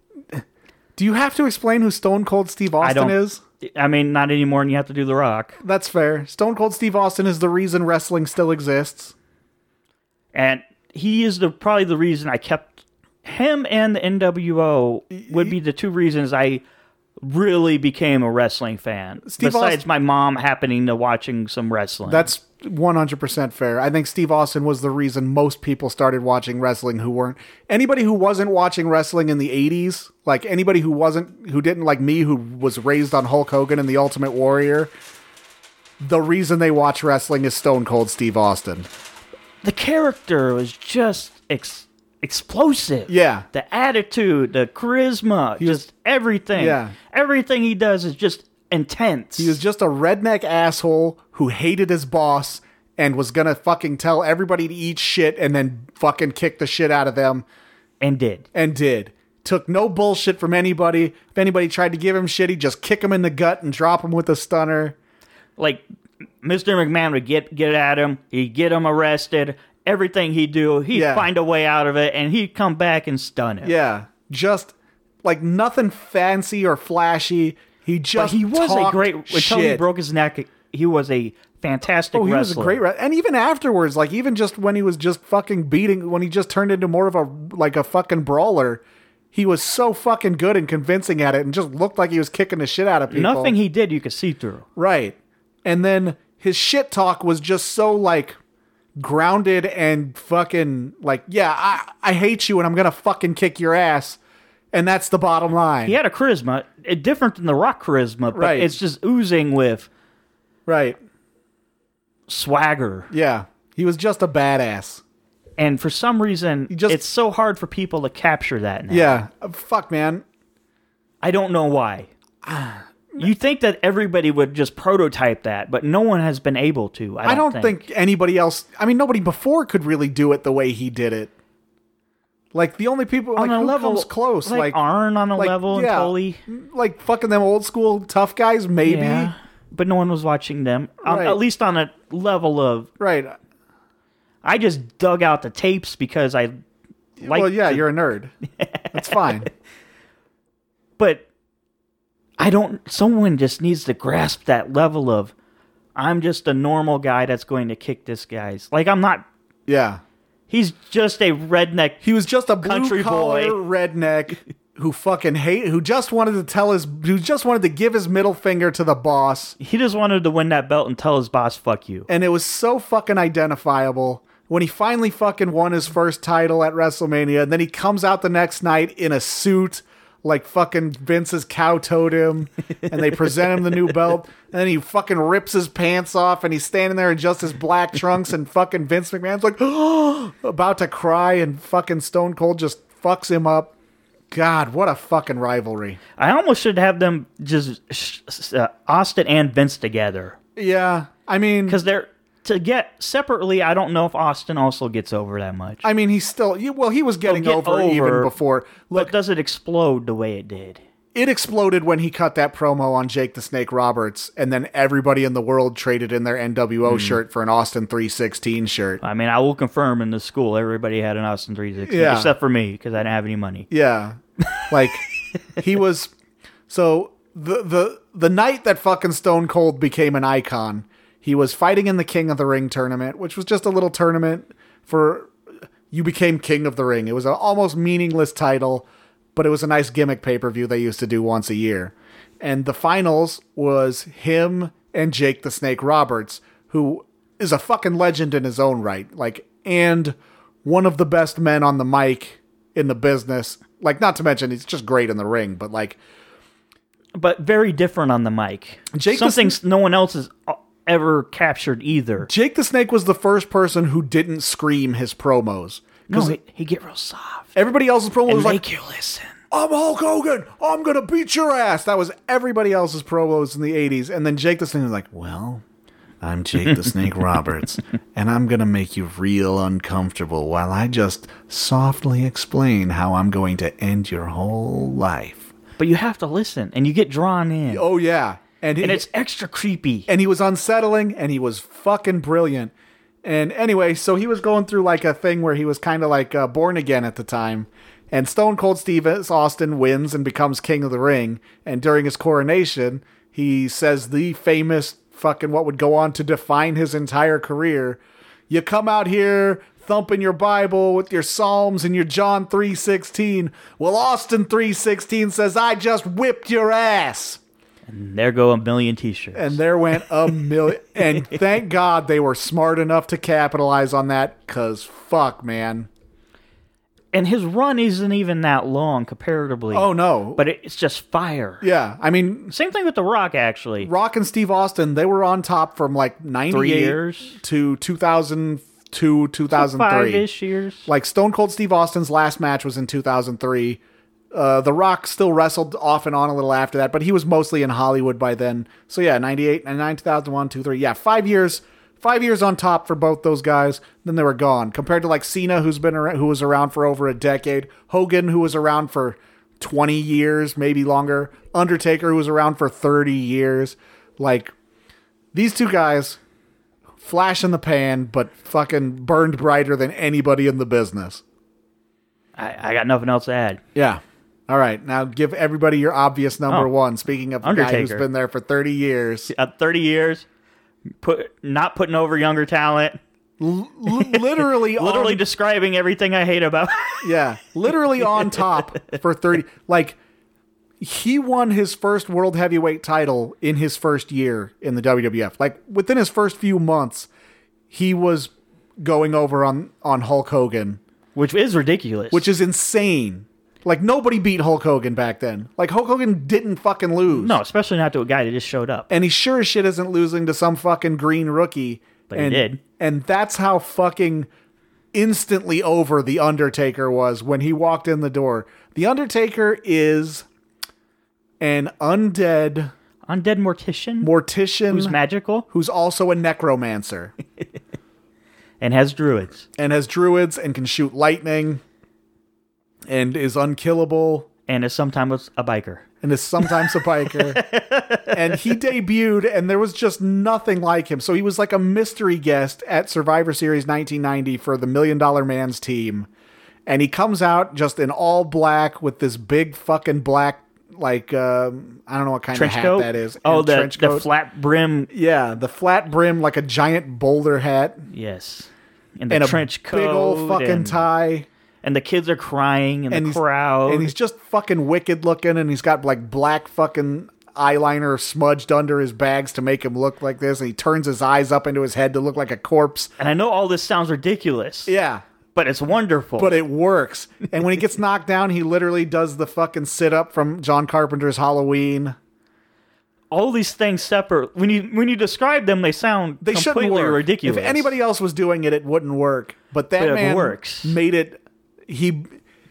Do you have to explain who Stone Cold Steve Austin don't- is? I mean, not anymore, and you have to do The Rock. That's fair. Stone Cold Steve Austin is the reason wrestling still exists. And he is the probably the reason I kept him and the N W O would be the two reasons I really became a wrestling fan. Steve Besides Aust- my mom happening to watching some wrestling. That's one hundred percent fair. I think Steve Austin was the reason most people started watching wrestling who weren't anybody who wasn't watching wrestling in the eighties, like anybody who wasn't who didn't like me who was raised on Hulk Hogan and the Ultimate Warrior. The reason they watch wrestling is Stone Cold Steve Austin. the character was just ex- explosive. Yeah. The attitude, the charisma, just everything. Yeah. Everything he does is just intense. He was just a redneck asshole who hated his boss and was gonna fucking tell everybody to eat shit and then fucking kick the shit out of them, and did. and did. Took no bullshit from anybody. If anybody tried to give him shit, he'd just kick him in the gut and drop him with a stunner. Like Mister McMahon would get get at him, he'd get him arrested. Everything he'd do, he'd Yeah. find a way out of it, and he'd come back and stun him. Yeah, just like nothing fancy or flashy. He But just he was a talked great. Until he shit. broke his neck, he was a fantastic Oh, he wrestler. was a great wrestler. And even afterwards, like even just when he was just fucking beating, when he just turned into more of a like a fucking brawler, he was so fucking good and convincing at it, and just looked like he was kicking the shit out of people. Nothing he did you could see through. Right. And then his shit talk was just so like grounded and fucking like, yeah, I, I hate you and I'm gonna fucking kick your ass. And that's the bottom line. He had a charisma, eh, different than the Rock charisma, but Right. it's just oozing with Right. swagger. Yeah. He was just a badass. And for some reason, just- it's so hard for people to capture that now. Yeah. Uh, Fuck, man. I don't know why. You think that everybody would just prototype that, but no one has been able to. I don't, I don't think. anybody else, I mean, nobody before could really do it the way he did it. Like, the only people, like, on a who level comes close? like, Like, Arn on a like, level, yeah. and Tully. like fucking them old school tough guys, maybe. Yeah, but no one was watching them. Um, Right. at least on a level of Right. I just dug out the tapes because I like. well, yeah, to- you're a nerd. That's fine. But I don't. Someone just needs to grasp that level of. I'm just a normal guy that's going to kick this guy's. Like I'm not. Yeah. He's just a redneck. He was just a Country blue collar boy. redneck who fucking hate, who just wanted to tell his, who just wanted to give his middle finger to the boss. He just wanted to win that belt and tell his boss, "Fuck you." And it was so fucking identifiable when he finally fucking won his first title at WrestleMania. And then he comes out the next night in a suit like fucking Vince has kowtowed him, and they present him the new belt. And then he fucking rips his pants off, and he's standing there in just his black trunks, and fucking Vince McMahon's like, oh, about to cry, and fucking Stone Cold just fucks him up. God, what a fucking rivalry. I almost should have them just sh- uh, Austin and Vince together Yeah, I mean, because they're to get separately. I don't know if Austin also gets over that much. I mean, he's still, well, he was getting get over, even over, before. Look, but does it explode the way it did? it exploded when he cut that promo on Jake the Snake Roberts, and then everybody in the world traded in their N W O shirt for an Austin three sixteen shirt. I mean, I will confirm in the school everybody had an Austin three sixty, Yeah. except for me because I didn't have any money. Yeah. Like, he was, so the, the, the night that fucking Stone Cold became an icon, he was fighting in the King of the Ring tournament, which was just a little tournament for, you became King of the Ring. It was an almost meaningless title, but it was a nice gimmick pay-per-view they used to do once a year. And the finals was him and Jake the Snake Roberts, who is a fucking legend in his own right. Like, and one of the best men on the mic in the business. Like, not to mention, he's just great in the ring, but like... But very different on the mic. Jake the Something no one else has ever captured either. Jake the Snake was the first person who didn't scream his promos. No, Because he, he get real soft everybody else's promo and was make like, you listen. I'm Hulk Hogan. I'm going to beat your ass. That was everybody else's promos in the eighties. And then Jake the Snake was like, well, I'm Jake the Snake Roberts, and I'm going to make you real uncomfortable while I just softly explain how I'm going to end your whole life. But you have to listen, and you get drawn in, Oh, yeah. And, he, and it's extra creepy. and he was unsettling, and he was fucking brilliant. And anyway, so he was going through like a thing where he was kind of like uh, born again at the time. And Stone Cold Steve Austin wins and becomes King of the Ring. And during his coronation, he says the famous fucking what would go on to define his entire career. You come out here thumping your Bible with your Psalms and your John three sixteen. Well, Austin three sixteen says, I just whipped your ass. And there go a million t-shirts. And there went a million. And thank God they were smart enough to capitalize on that, because fuck, man. And his run isn't even that long comparatively. Oh, no. But it, it's just fire. Yeah, I mean, Same thing with The Rock, actually. Rock and Steve Austin, they were on top from like ninety-eight Three years? to two thousand two, two thousand three. Five-ish years. Like Stone Cold Steve Austin's last match was in two thousand three. Uh, the Rock still wrestled off and on a little after that, but he was mostly in Hollywood by then. So yeah, ninety-eight, ninety-nine, two thousand one, two, three. Yeah, five years, five years on top for both those guys. Then they were gone. Compared to like Cena, who's been around, who was around for over a decade, Hogan, who was around for twenty years, maybe longer, Undertaker, who was around for thirty years. Like these two guys, flash in the pan, but fucking burned brighter than anybody in the business. I, I got nothing else to add. Yeah. All right, now give everybody your obvious number Oh, one. Speaking of the guy who's Undertaker. been there for thirty years. Uh, thirty years, put not putting over younger talent. L- literally Literally on, describing everything I hate about. yeah, literally on top for thirty. Like, he won his first world heavyweight title in his first year in the W W F. Like, within his first few months, he was going over on, on Hulk Hogan, Which is ridiculous. which is insane. Like, nobody beat Hulk Hogan back then. Like, Hulk Hogan didn't fucking lose. no, especially not to a guy that just showed up. And he sure as shit isn't losing to some fucking green rookie. But he and, did. And that's how fucking instantly over The Undertaker was when he walked in the door. The Undertaker is an undead Undead mortician mortician who's magical who's also a necromancer and has druids and has druids and can shoot lightning and is unkillable. and is sometimes a biker. and is sometimes a biker. And he debuted, and there was just nothing like him. So he was like a mystery guest at Survivor Series nineteen ninety for the Million Dollar Man's team. And he comes out just in all black with this big fucking black, like, um, I don't know what kind trench of hat coat? that is. Oh, And the, trench the coat. flat brim. Yeah, the flat brim, like a giant boulder hat. Yes. And the And a trench coat. big old fucking and, tie. And the kids are crying in And the he's, crowd. and he's just fucking wicked looking, and he's got like black fucking eyeliner smudged under his bags to make him look like this, and he turns his eyes up into his head to look like a corpse. and I know all this sounds ridiculous. Yeah. But it's wonderful. But it works. And when he gets knocked down, he literally does the fucking sit up from John Carpenter's Halloween. all these things separate. When you when you describe them, they sound They shouldn't completely work. ridiculous. If anybody else was doing it, it wouldn't work. But that But it man works. made it. He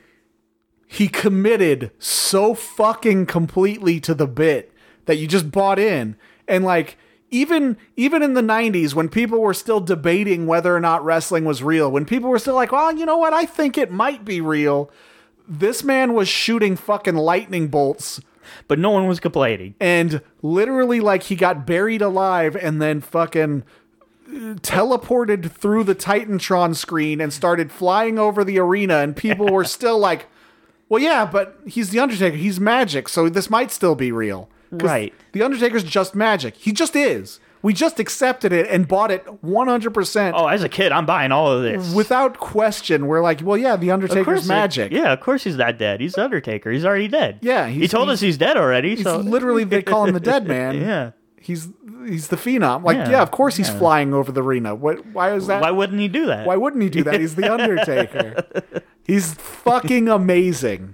he committed so fucking completely to the bit that you just bought in. And like even even in the nineties, when people were still debating whether or not wrestling was real, when people were still like, well, you know what, I think it might be real. This man was shooting fucking lightning bolts. But no one was complaining. And literally, like, he got buried alive and then fucking teleported through the Titantron screen and started flying over the arena. And people were still like, well, yeah, but he's the Undertaker. He's magic. So this might still be real. 'Cause Right. The Undertaker's just magic. He just is. We just accepted it and bought it one hundred percent. Oh, as a kid, I'm buying all of this. Without question. We're like, well, yeah, the Of Undertaker's course it- magic. yeah, of course he's not dead. He's the Undertaker. He's already dead. Yeah, he he's- told he's- us he's dead already. He's so literally, they call him the dead man. yeah. He's he's the phenom. Like, yeah, Yeah, of course he's yeah. flying over the arena. What? Why is that? Why wouldn't he do that? Why wouldn't he do that? He's the Undertaker. He's fucking amazing.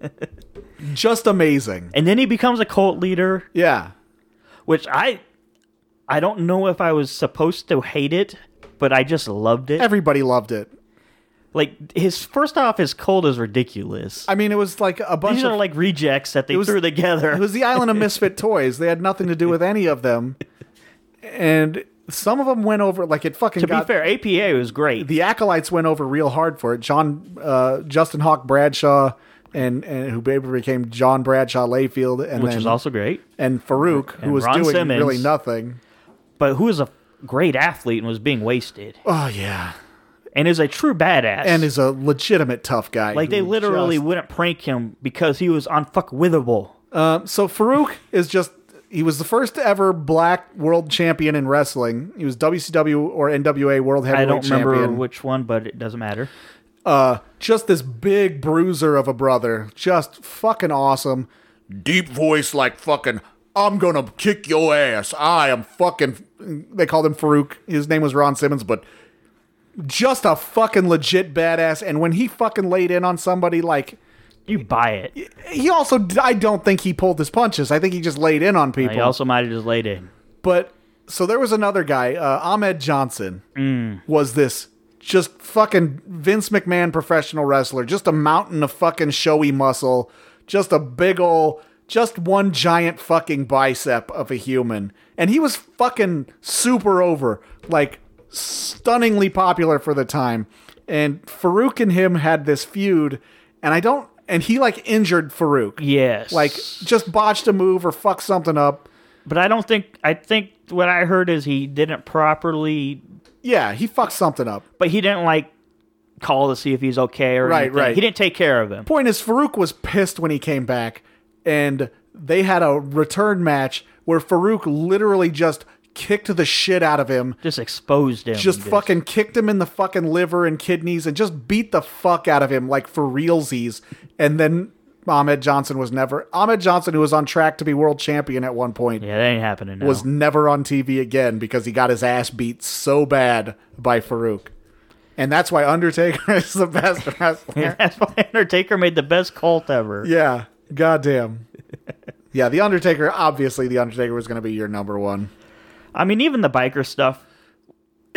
Just amazing. And then he becomes a cult leader, Yeah. which I I don't know if I was supposed to hate it, but I just loved it. Everybody loved it. Like his first off, his cult is ridiculous. I mean, it was like a bunch These of are like rejects that they was- threw together. it was the Island of Misfit Toys. They had nothing to do with any of them. And some of them went over like it fucking to got be fair, A P A was great. the Acolytes went over real hard for it. John, uh, Justin Hawk Bradshaw, and, and who later became John Bradshaw Layfield, and which then, was also great. and Farouk, who and was Ron doing Simmons. really nothing. But who was a great athlete and was being wasted. Oh yeah, And is a true badass. and is a legitimate tough guy. like they who literally just- wouldn't prank him because he was unfuckwithable. Um, so Farouk is just. He was the first ever black world champion in wrestling. He was W C W or N W A world I heavyweight don't remember champion. which one, but it doesn't matter. Uh, just this big bruiser of a brother. Just fucking awesome. Deep voice like fucking, I'm gonna kick your ass. I am fucking. They called him Farouk. His name was Ron Simmons, but just a fucking legit badass. And when he fucking laid in on somebody, like, You buy it. he also, I don't think he pulled his punches. I think he just laid in on people. He also might have just laid in. But so there was another guy, uh, Ahmed Johnson, Mm. was this just fucking Vince McMahon professional wrestler, just a mountain of fucking showy muscle, just a big ol', just one giant fucking bicep of a human. And he was fucking super over, like stunningly popular for the time. And Farouk and him had this feud, and I don't, and he like injured Farouk. Yes. Like just botched a move or fucked something up. but I don't think, I think what I heard is he didn't properly, Yeah, he fucked something up. but he didn't like call to see if he's okay or Right, anything. right. He didn't take care of him. Point is, Farouk was pissed when he came back, and they had a return match where Farouk literally just kicked the shit out of him, Just exposed him. just fucking kicked him in the fucking liver and kidneys, and just beat the fuck out of him, like for realsies. And then Ahmed Johnson was never, Ahmed Johnson, who was on track to be world champion at one point, Yeah, that ain't happening now. was never on T V again because he got his ass beat so bad by Farouk. And that's why Undertaker is the best wrestler. That's why Undertaker made the best cult ever. Yeah, goddamn. Yeah, the Undertaker. Obviously, the Undertaker was going to be your number one. I mean, even the biker stuff. It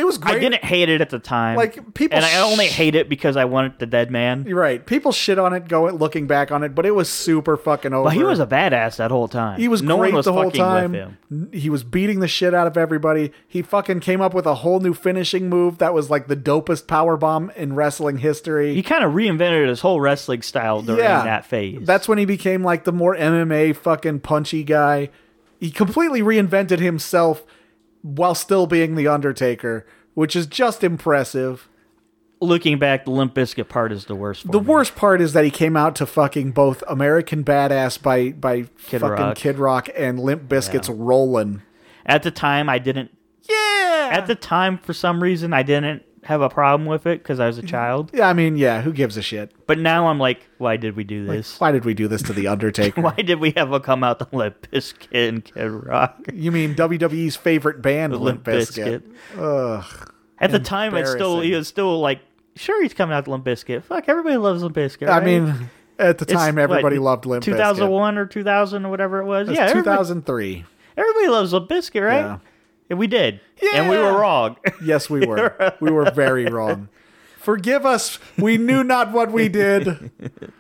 was great. I didn't hate it at the time. Like, people and I only sh- hate it because I wanted the dead man. You're right. People shit on it, going looking back on it, but it was super fucking over. But he was a badass that whole time. He was no great one was the whole fucking time. with him. He was beating the shit out of everybody. He fucking came up with a whole new finishing move that was like the dopest power bomb in wrestling history. He kind of reinvented his whole wrestling style during Yeah. that phase. That's when he became like the more M M A fucking punchy guy. He completely reinvented himself while still being the Undertaker, which is just impressive. Looking back, the Limp Bizkit part is the worst. For The me. worst part is that he came out to fucking both American Badass by by Kid fucking Rock. Kid Rock and Limp Bizkit's Rollin'. At the time, I didn't. Yeah. At the time, for some reason, I didn't have a problem with it because I was a child. Yeah, I mean, yeah, who gives a shit? But now I'm like, why did we do this? Why did we do this to the Undertaker? Why did we have a come out the Limp Bizkit and Kid Rock? You mean W W E's favorite band, Limp, Limp Bizkit? Ugh. At the time, it's still he was still like, sure, he's coming out to Limp Bizkit. Fuck, everybody loves Limp Bizkit. I Right? mean, at the It's, time, everybody what, loved Limp two thousand one or two thousand or whatever it was. Bizkit. Yeah, two everybody, thousand three. everybody loves Limp Bizkit, right? Yeah. And we did. And we Yeah. were wrong. Yes, we were. We were very wrong. Forgive us. We knew not what we did.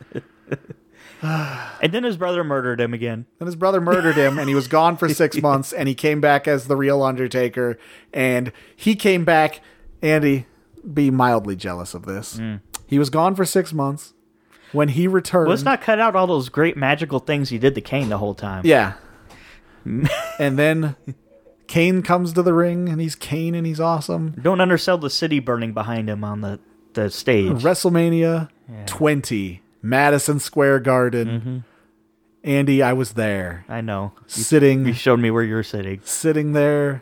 And then his brother murdered him again. And his brother murdered him, and he was gone for six months, and he came back as the real Undertaker. And he came back, Andy, be mildly jealous of this. Mm. He was gone for six months. When he returned... Let's not cut out all those great magical things he did to Kane the whole time. Yeah. And then Kane comes to the ring, and he's Kane, and he's awesome. Don't undersell the city burning behind him on the, the stage. WrestleMania twenty, Madison Square Garden. Mm-hmm. Andy, I was there. I know. You, Sitting... you showed me where you're sitting. sitting there,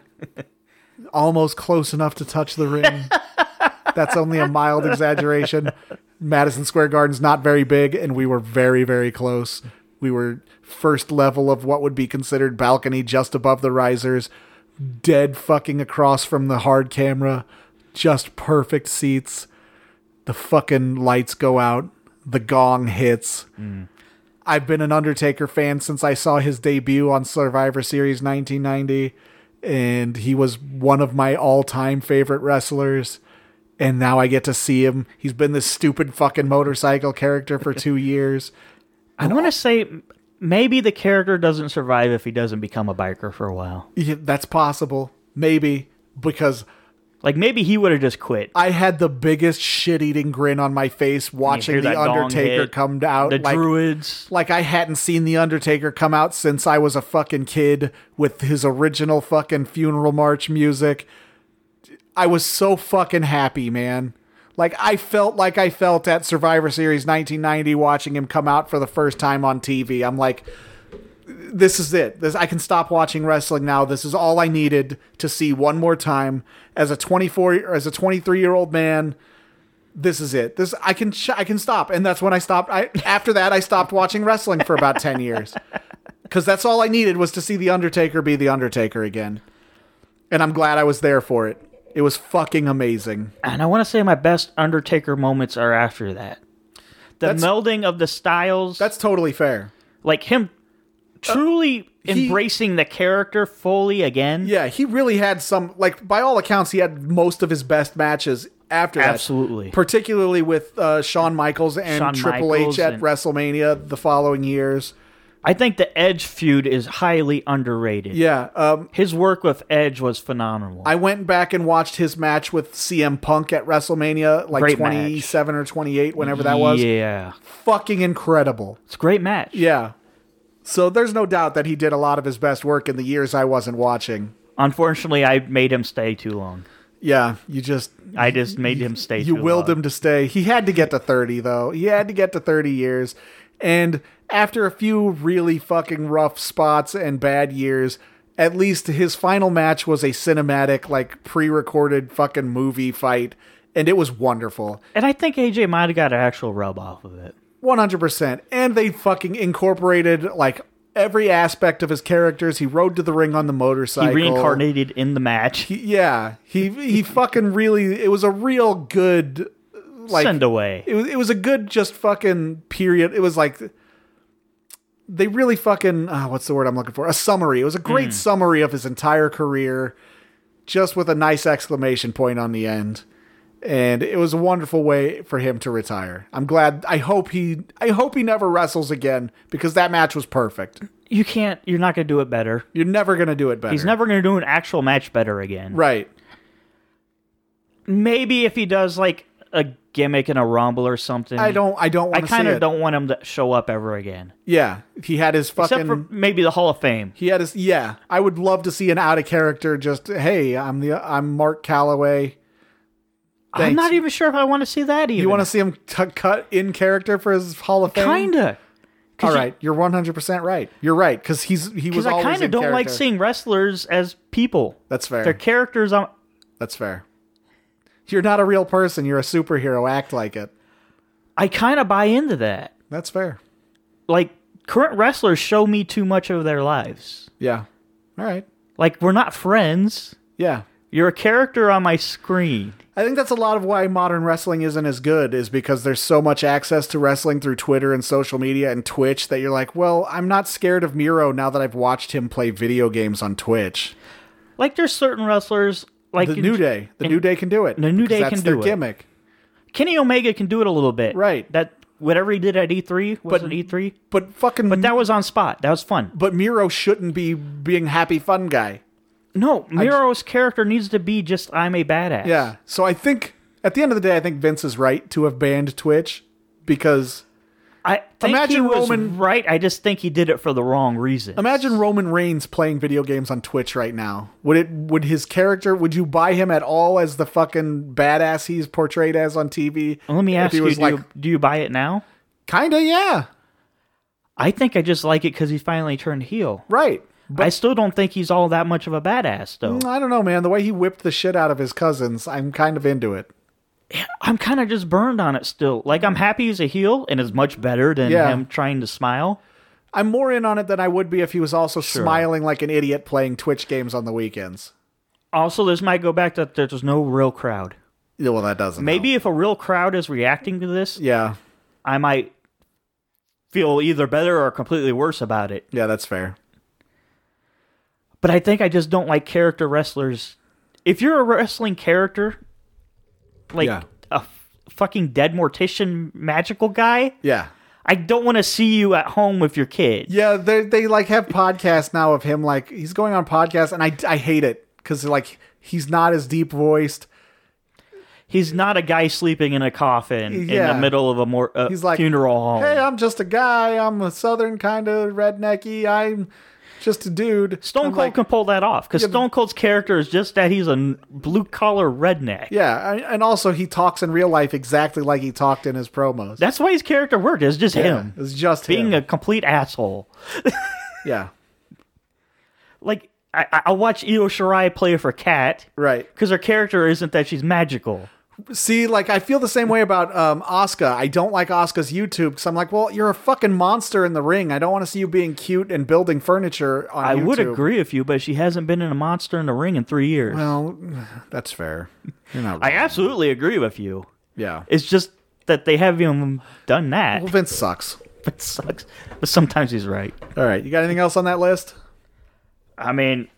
almost close enough to touch the ring. That's only a mild exaggeration. Madison Square Garden's not very big, and we were very, very close. We were first level of what would be considered balcony, just above the risers, dead fucking across from the hard camera, just perfect seats. The fucking lights go out. The gong hits. Mm. I've been an Undertaker fan since I saw his debut on Survivor Series nineteen ninety, and he was one of my all-time favorite wrestlers, and now I get to see him. He's been this stupid fucking motorcycle character for two years. I want to say maybe the character doesn't survive if he doesn't become a biker for a while. Yeah, that's possible. Maybe, because Like, maybe he would have just quit. I had the biggest shit-eating grin on my face watching hear The that gong Undertaker hit, come out. The like, Druids. Like I hadn't seen The Undertaker come out since I was a fucking kid with his original fucking funeral march music. I was so fucking happy, man. Like I felt like I felt at Survivor Series nineteen ninety watching him come out for the first time on T V. I'm like, this is it. This, I can stop watching wrestling now. This is all I needed to see one more time as a twenty-four or as a twenty-three year old man. This is it. This I can sh- I can stop, and that's when I stopped. I after that I stopped watching wrestling for about ten years because that's all I needed was to see the Undertaker be the Undertaker again, and I'm glad I was there for it. It was fucking amazing. And I want to say my best Undertaker moments are after that. The That's- melding of the styles. That's totally fair. like him truly he- embracing the character fully again. Yeah, he really had some, like, by all accounts, he had most of his best matches after that. Absolutely. Particularly with uh, Shawn Michaels and Shawn Triple Michaels H at and- WrestleMania the following years. I think the Edge feud is highly underrated. Yeah, um, His work with Edge was phenomenal. I went back and watched his match with C M Punk at WrestleMania, like Great twenty-seven or twenty-eight, whenever that was. Yeah. Fucking incredible. It's a great match. Yeah. So there's no doubt that he did a lot of his best work in the years I wasn't watching. Unfortunately, I made him stay too long. Yeah, you just... I just made him stay You too willed long. him to stay. He had to get to thirty, though. He had to get to thirty years. And after a few really fucking rough spots and bad years, at least his final match was a cinematic, like, pre-recorded fucking movie fight. And it was wonderful. And I think A J might have got an actual rub off of it. one hundred percent. And they fucking incorporated, like, every aspect of his characters. He rode to the ring on the motorcycle. He reincarnated in the match. He, yeah. He, he fucking really... It was a real good... Like, Send away. It was it was a good just fucking period. It was like they really fucking uh, what's the word I'm looking for? A summary. It was a great Mm. summary of his entire career. just with a nice exclamation point on the end. And it was a wonderful way for him to retire. I'm glad. I hope he. I hope he never wrestles again because that match was perfect. You can't. You're not going to do it better. You're never going to do it better. He's never going to do an actual match better again. Right. Maybe if he does like a gimmick in a Rumble or something. I don't. I don't. I want to kind see of it. don't want him to show up ever again. Yeah, he had his fucking. Except for maybe the Hall of Fame. He had his. Yeah, I would love to see an out of character. Just hey, I'm the. I'm Mark Calloway. Thanks. I'm not even sure if I want to see that even. You want to see him t- cut in character for his Hall of Fame? Kinda. All right, you, you're one hundred percent right. You're right because he's he was I always kind in of don't character. like seeing wrestlers as people. That's fair. Their characters. On, That's fair. You're not a real person. You're a superhero. Act like it. I kind of buy into that. That's fair. Like current wrestlers show me too much of their lives. Yeah. All right. Like we're not friends. Yeah. You're a character on my screen. I think that's a lot of why modern wrestling isn't as good is because there's so much access to wrestling through Twitter and social media and Twitch that you're like, well, I'm not scared of Miro now that I've watched him play video games on Twitch. Like there's certain wrestlers like The New Day. The and- New Day can do it. The New because Day that's can their do it. gimmick. Kenny Omega can do it a little bit. Right. That whatever he did at E three was But- it E three? But fucking But that was on spot. That was fun. but Miro shouldn't be being happy fun guy. No, Miro's character needs to be just I'm a badass. Yeah. So I think at the end of the day, I think Vince is right to have banned Twitch because I think Imagine he was Roman- right. I just think he did it for the wrong reason. imagine Roman Reigns playing video games on Twitch right now. Would it? Would his character? Would you buy him at all as the fucking badass he's portrayed as on T V? Let me If ask he you, was do, like, you, do you buy it now? kinda, yeah, I think I just like it because he finally turned heel. right. I still don't think he's all that much of a badass, though. I don't know, man. The way he whipped the shit out of his cousins, I'm kind of into it. I'm kind of just burned on it still. Like, I'm happy he's a heel and is much better than Yeah. him trying to smile. I'm more in on it than I would be if he was also Sure. smiling like an idiot playing Twitch games on the weekends. Also, this might go back to there's no real crowd. Yeah, well, that doesn't. Maybe help. if a real crowd is reacting to this, Yeah, I might feel either better or completely worse about it. yeah, that's fair. But I think I just don't like character wrestlers. If you're a wrestling character, like Yeah. a f- fucking dead mortician magical guy, Yeah. I don't want to see you at home with your kid. Yeah, they they like have podcasts now of him like he's going on podcasts and I I hate it cuz like he's not as deep voiced. He's not a guy sleeping in a coffin in Yeah. the middle of a more uh, He's like funeral home. Hey, I'm just a guy. I'm a southern kind of rednecky. I'm just a dude. Stone I'm Cold like, can pull that off because Yeah, but- Stone Cold's character is just that he's a blue collar redneck. Yeah, and- and also he talks in real life exactly like he talked in his promos. That's why his character worked. It's just yeah, him it's just being him. a complete asshole. yeah, Like I, I- I'll watch Io Shirai play for Kat right. because her character isn't that she's magical. See, like I feel the same way about um Asuka. I don't like Asuka's YouTube because I'm like, well, you're a fucking monster in the ring. I don't want to see you being cute and building furniture on I YouTube. would agree with you, but she hasn't been in a monster in the ring in three years. Well, that's fair. You're not I wrong. absolutely agree with you. Yeah. It's just that they haven't done that. Well, Vince sucks. It sucks. But sometimes he's right. All right, you got anything else on that list? I mean,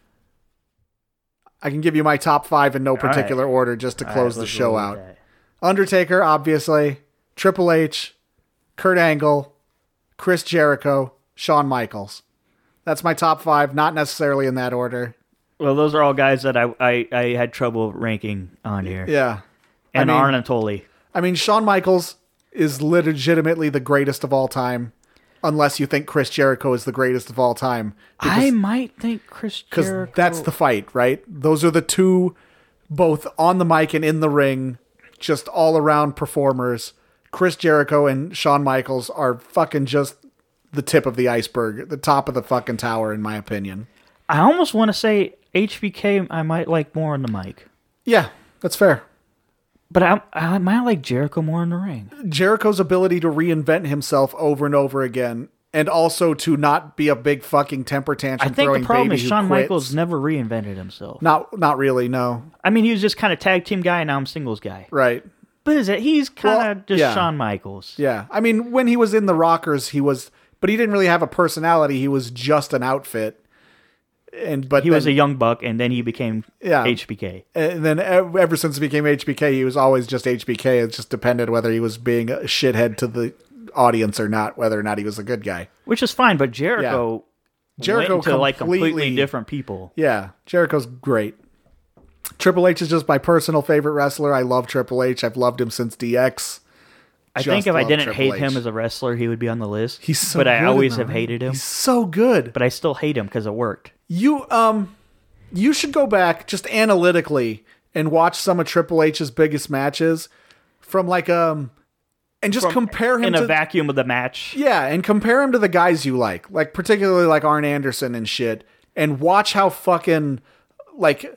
I can give you my top five in no right. particular order just to all close right, the let's show roll with out. that. Undertaker, obviously. Triple H, Kurt Angle, Chris Jericho, Shawn Michaels. That's my top five, not necessarily in that order. Well, those are all guys that I, I, I had trouble ranking on here. Yeah. And I mean, Arn and Tully. I mean, Shawn Michaels is legitimately the greatest of all time, unless you think Chris Jericho is the greatest of all time. I might think Chris Because Jericho. that's the fight, right? Those are the two, both on the mic and in the ring, just all around performers. Chris Jericho and Shawn Michaels are fucking just the tip of the iceberg, the top of the fucking tower, in my opinion. I almost want to say H B K I might like more on the mic. Yeah, that's fair. But I, I might like Jericho more in the ring. Jericho's ability to reinvent himself over and over again, and also to not be a big fucking temper tantrum I think throwing the problem baby is who Shawn quits. Michaels never reinvented himself. Not, not really, no. I mean, he was just kind of tag team guy, and now I'm singles guy. Right. But is it? He's kind of Well, just yeah. Shawn Michaels. Yeah. I mean, when he was in the Rockers, he was, but he didn't really have a personality. He was just an outfit. And but He then, was a young buck, and then he became Yeah. H B K. and then ev- ever since he became H B K, he was always just H B K. It just depended whether he was being a shithead to the audience or not, whether or not he was a good guy. Which is fine, but Jericho, Jericho went into like completely completely- different people. Yeah, Jericho's great. Triple H is just my personal favorite wrestler. I love Triple H. I've loved him since D X. I Just think if I love didn't Triple hate H. him as a wrestler, he would be on the list. He's so but I good in always that, have right? hated him. He's so good. But I still hate him because it worked. You um you should go back just analytically and watch some of Triple H's biggest matches from like um and just compare him in to a vacuum of the match. Yeah, and compare him to the guys you like. Like particularly like Arn Anderson and shit, and watch how fucking like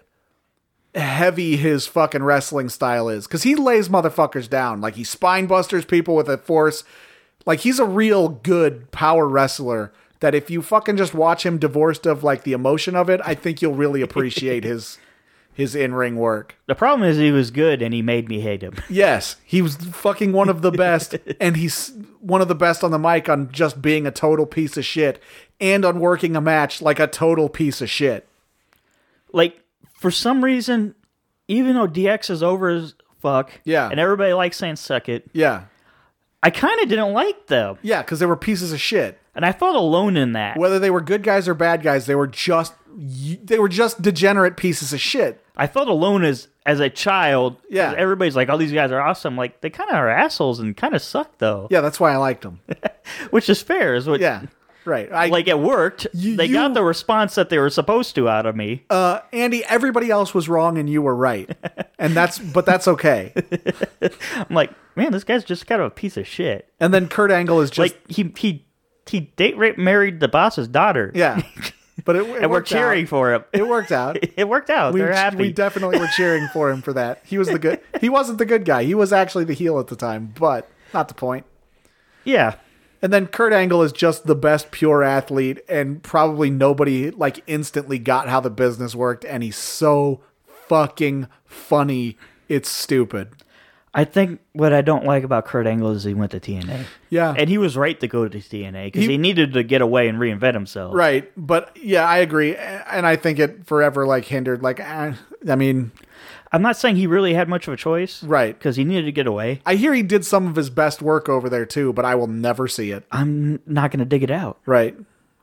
heavy his fucking wrestling style is, cuz he lays motherfuckers down. Like he spine busters people with a force. Like he's a real good power wrestler that if you fucking just watch him divorced of like the emotion of it, I think you'll really appreciate his his in-ring work. The problem is he was good and he made me hate him. Yes, he was fucking one of the best, and he's one of the best on the mic on just being a total piece of shit and on working a match like a total piece of shit. Like, for some reason, even though D X is over as fuck, Yeah. and everybody likes saying suck it, Yeah. I kind of didn't like them. Yeah, because they were pieces of shit. And I felt alone in that. Whether they were good guys or bad guys, they were just they were just degenerate pieces of shit. I felt alone as as a child. Yeah. Everybody's like, oh, these guys are awesome. Like, they kind of are assholes and kind of suck, though. Yeah, that's why I liked them. Which is fair. Is what, Yeah, right. I, Like, it worked. You- they got you- the response that they were supposed to out of me. uh, Andy, everybody else was wrong and you were right, and that's but that's okay. I'm like, man, this guy's just kind of a piece of shit. And then Kurt Angle is just Like, he he he date raped, married the boss's daughter. yeah, but it, it And we're worked cheering out. for him. It worked out. It worked out. We, They're happy. we definitely were cheering for him for that. He was the good. He wasn't the good guy. He was actually the heel at the time, but not the point. yeah. And then Kurt Angle is just the best pure athlete, and probably nobody like instantly got how the business worked. And he's so fucking funny. It's stupid. I think what I don't like about Kurt Angle is he went to T N A. Yeah. And he was right to go to T N A because He- he, needed to get away and reinvent himself. Right. But yeah, I agree. And I think it forever like hindered. Like, eh, I mean, I'm not saying he really had much of a choice. Right. Because he needed to get away. I hear he did some of his best work over there too, but I will never see it. I'm not going to dig it out. Right.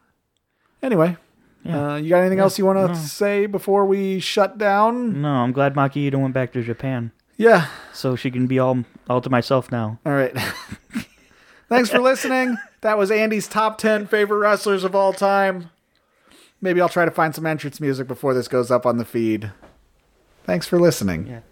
Anyway, Yeah. uh, you got anything else you want to say before we shut down? No, I'm glad Maki Ito went back to Japan. Yeah. So she can be all all to myself now. All right. Thanks for listening. That was Andy's top ten favorite wrestlers of all time. Maybe I'll try to find some entrance music before this goes up on the feed. Thanks for listening. Yeah.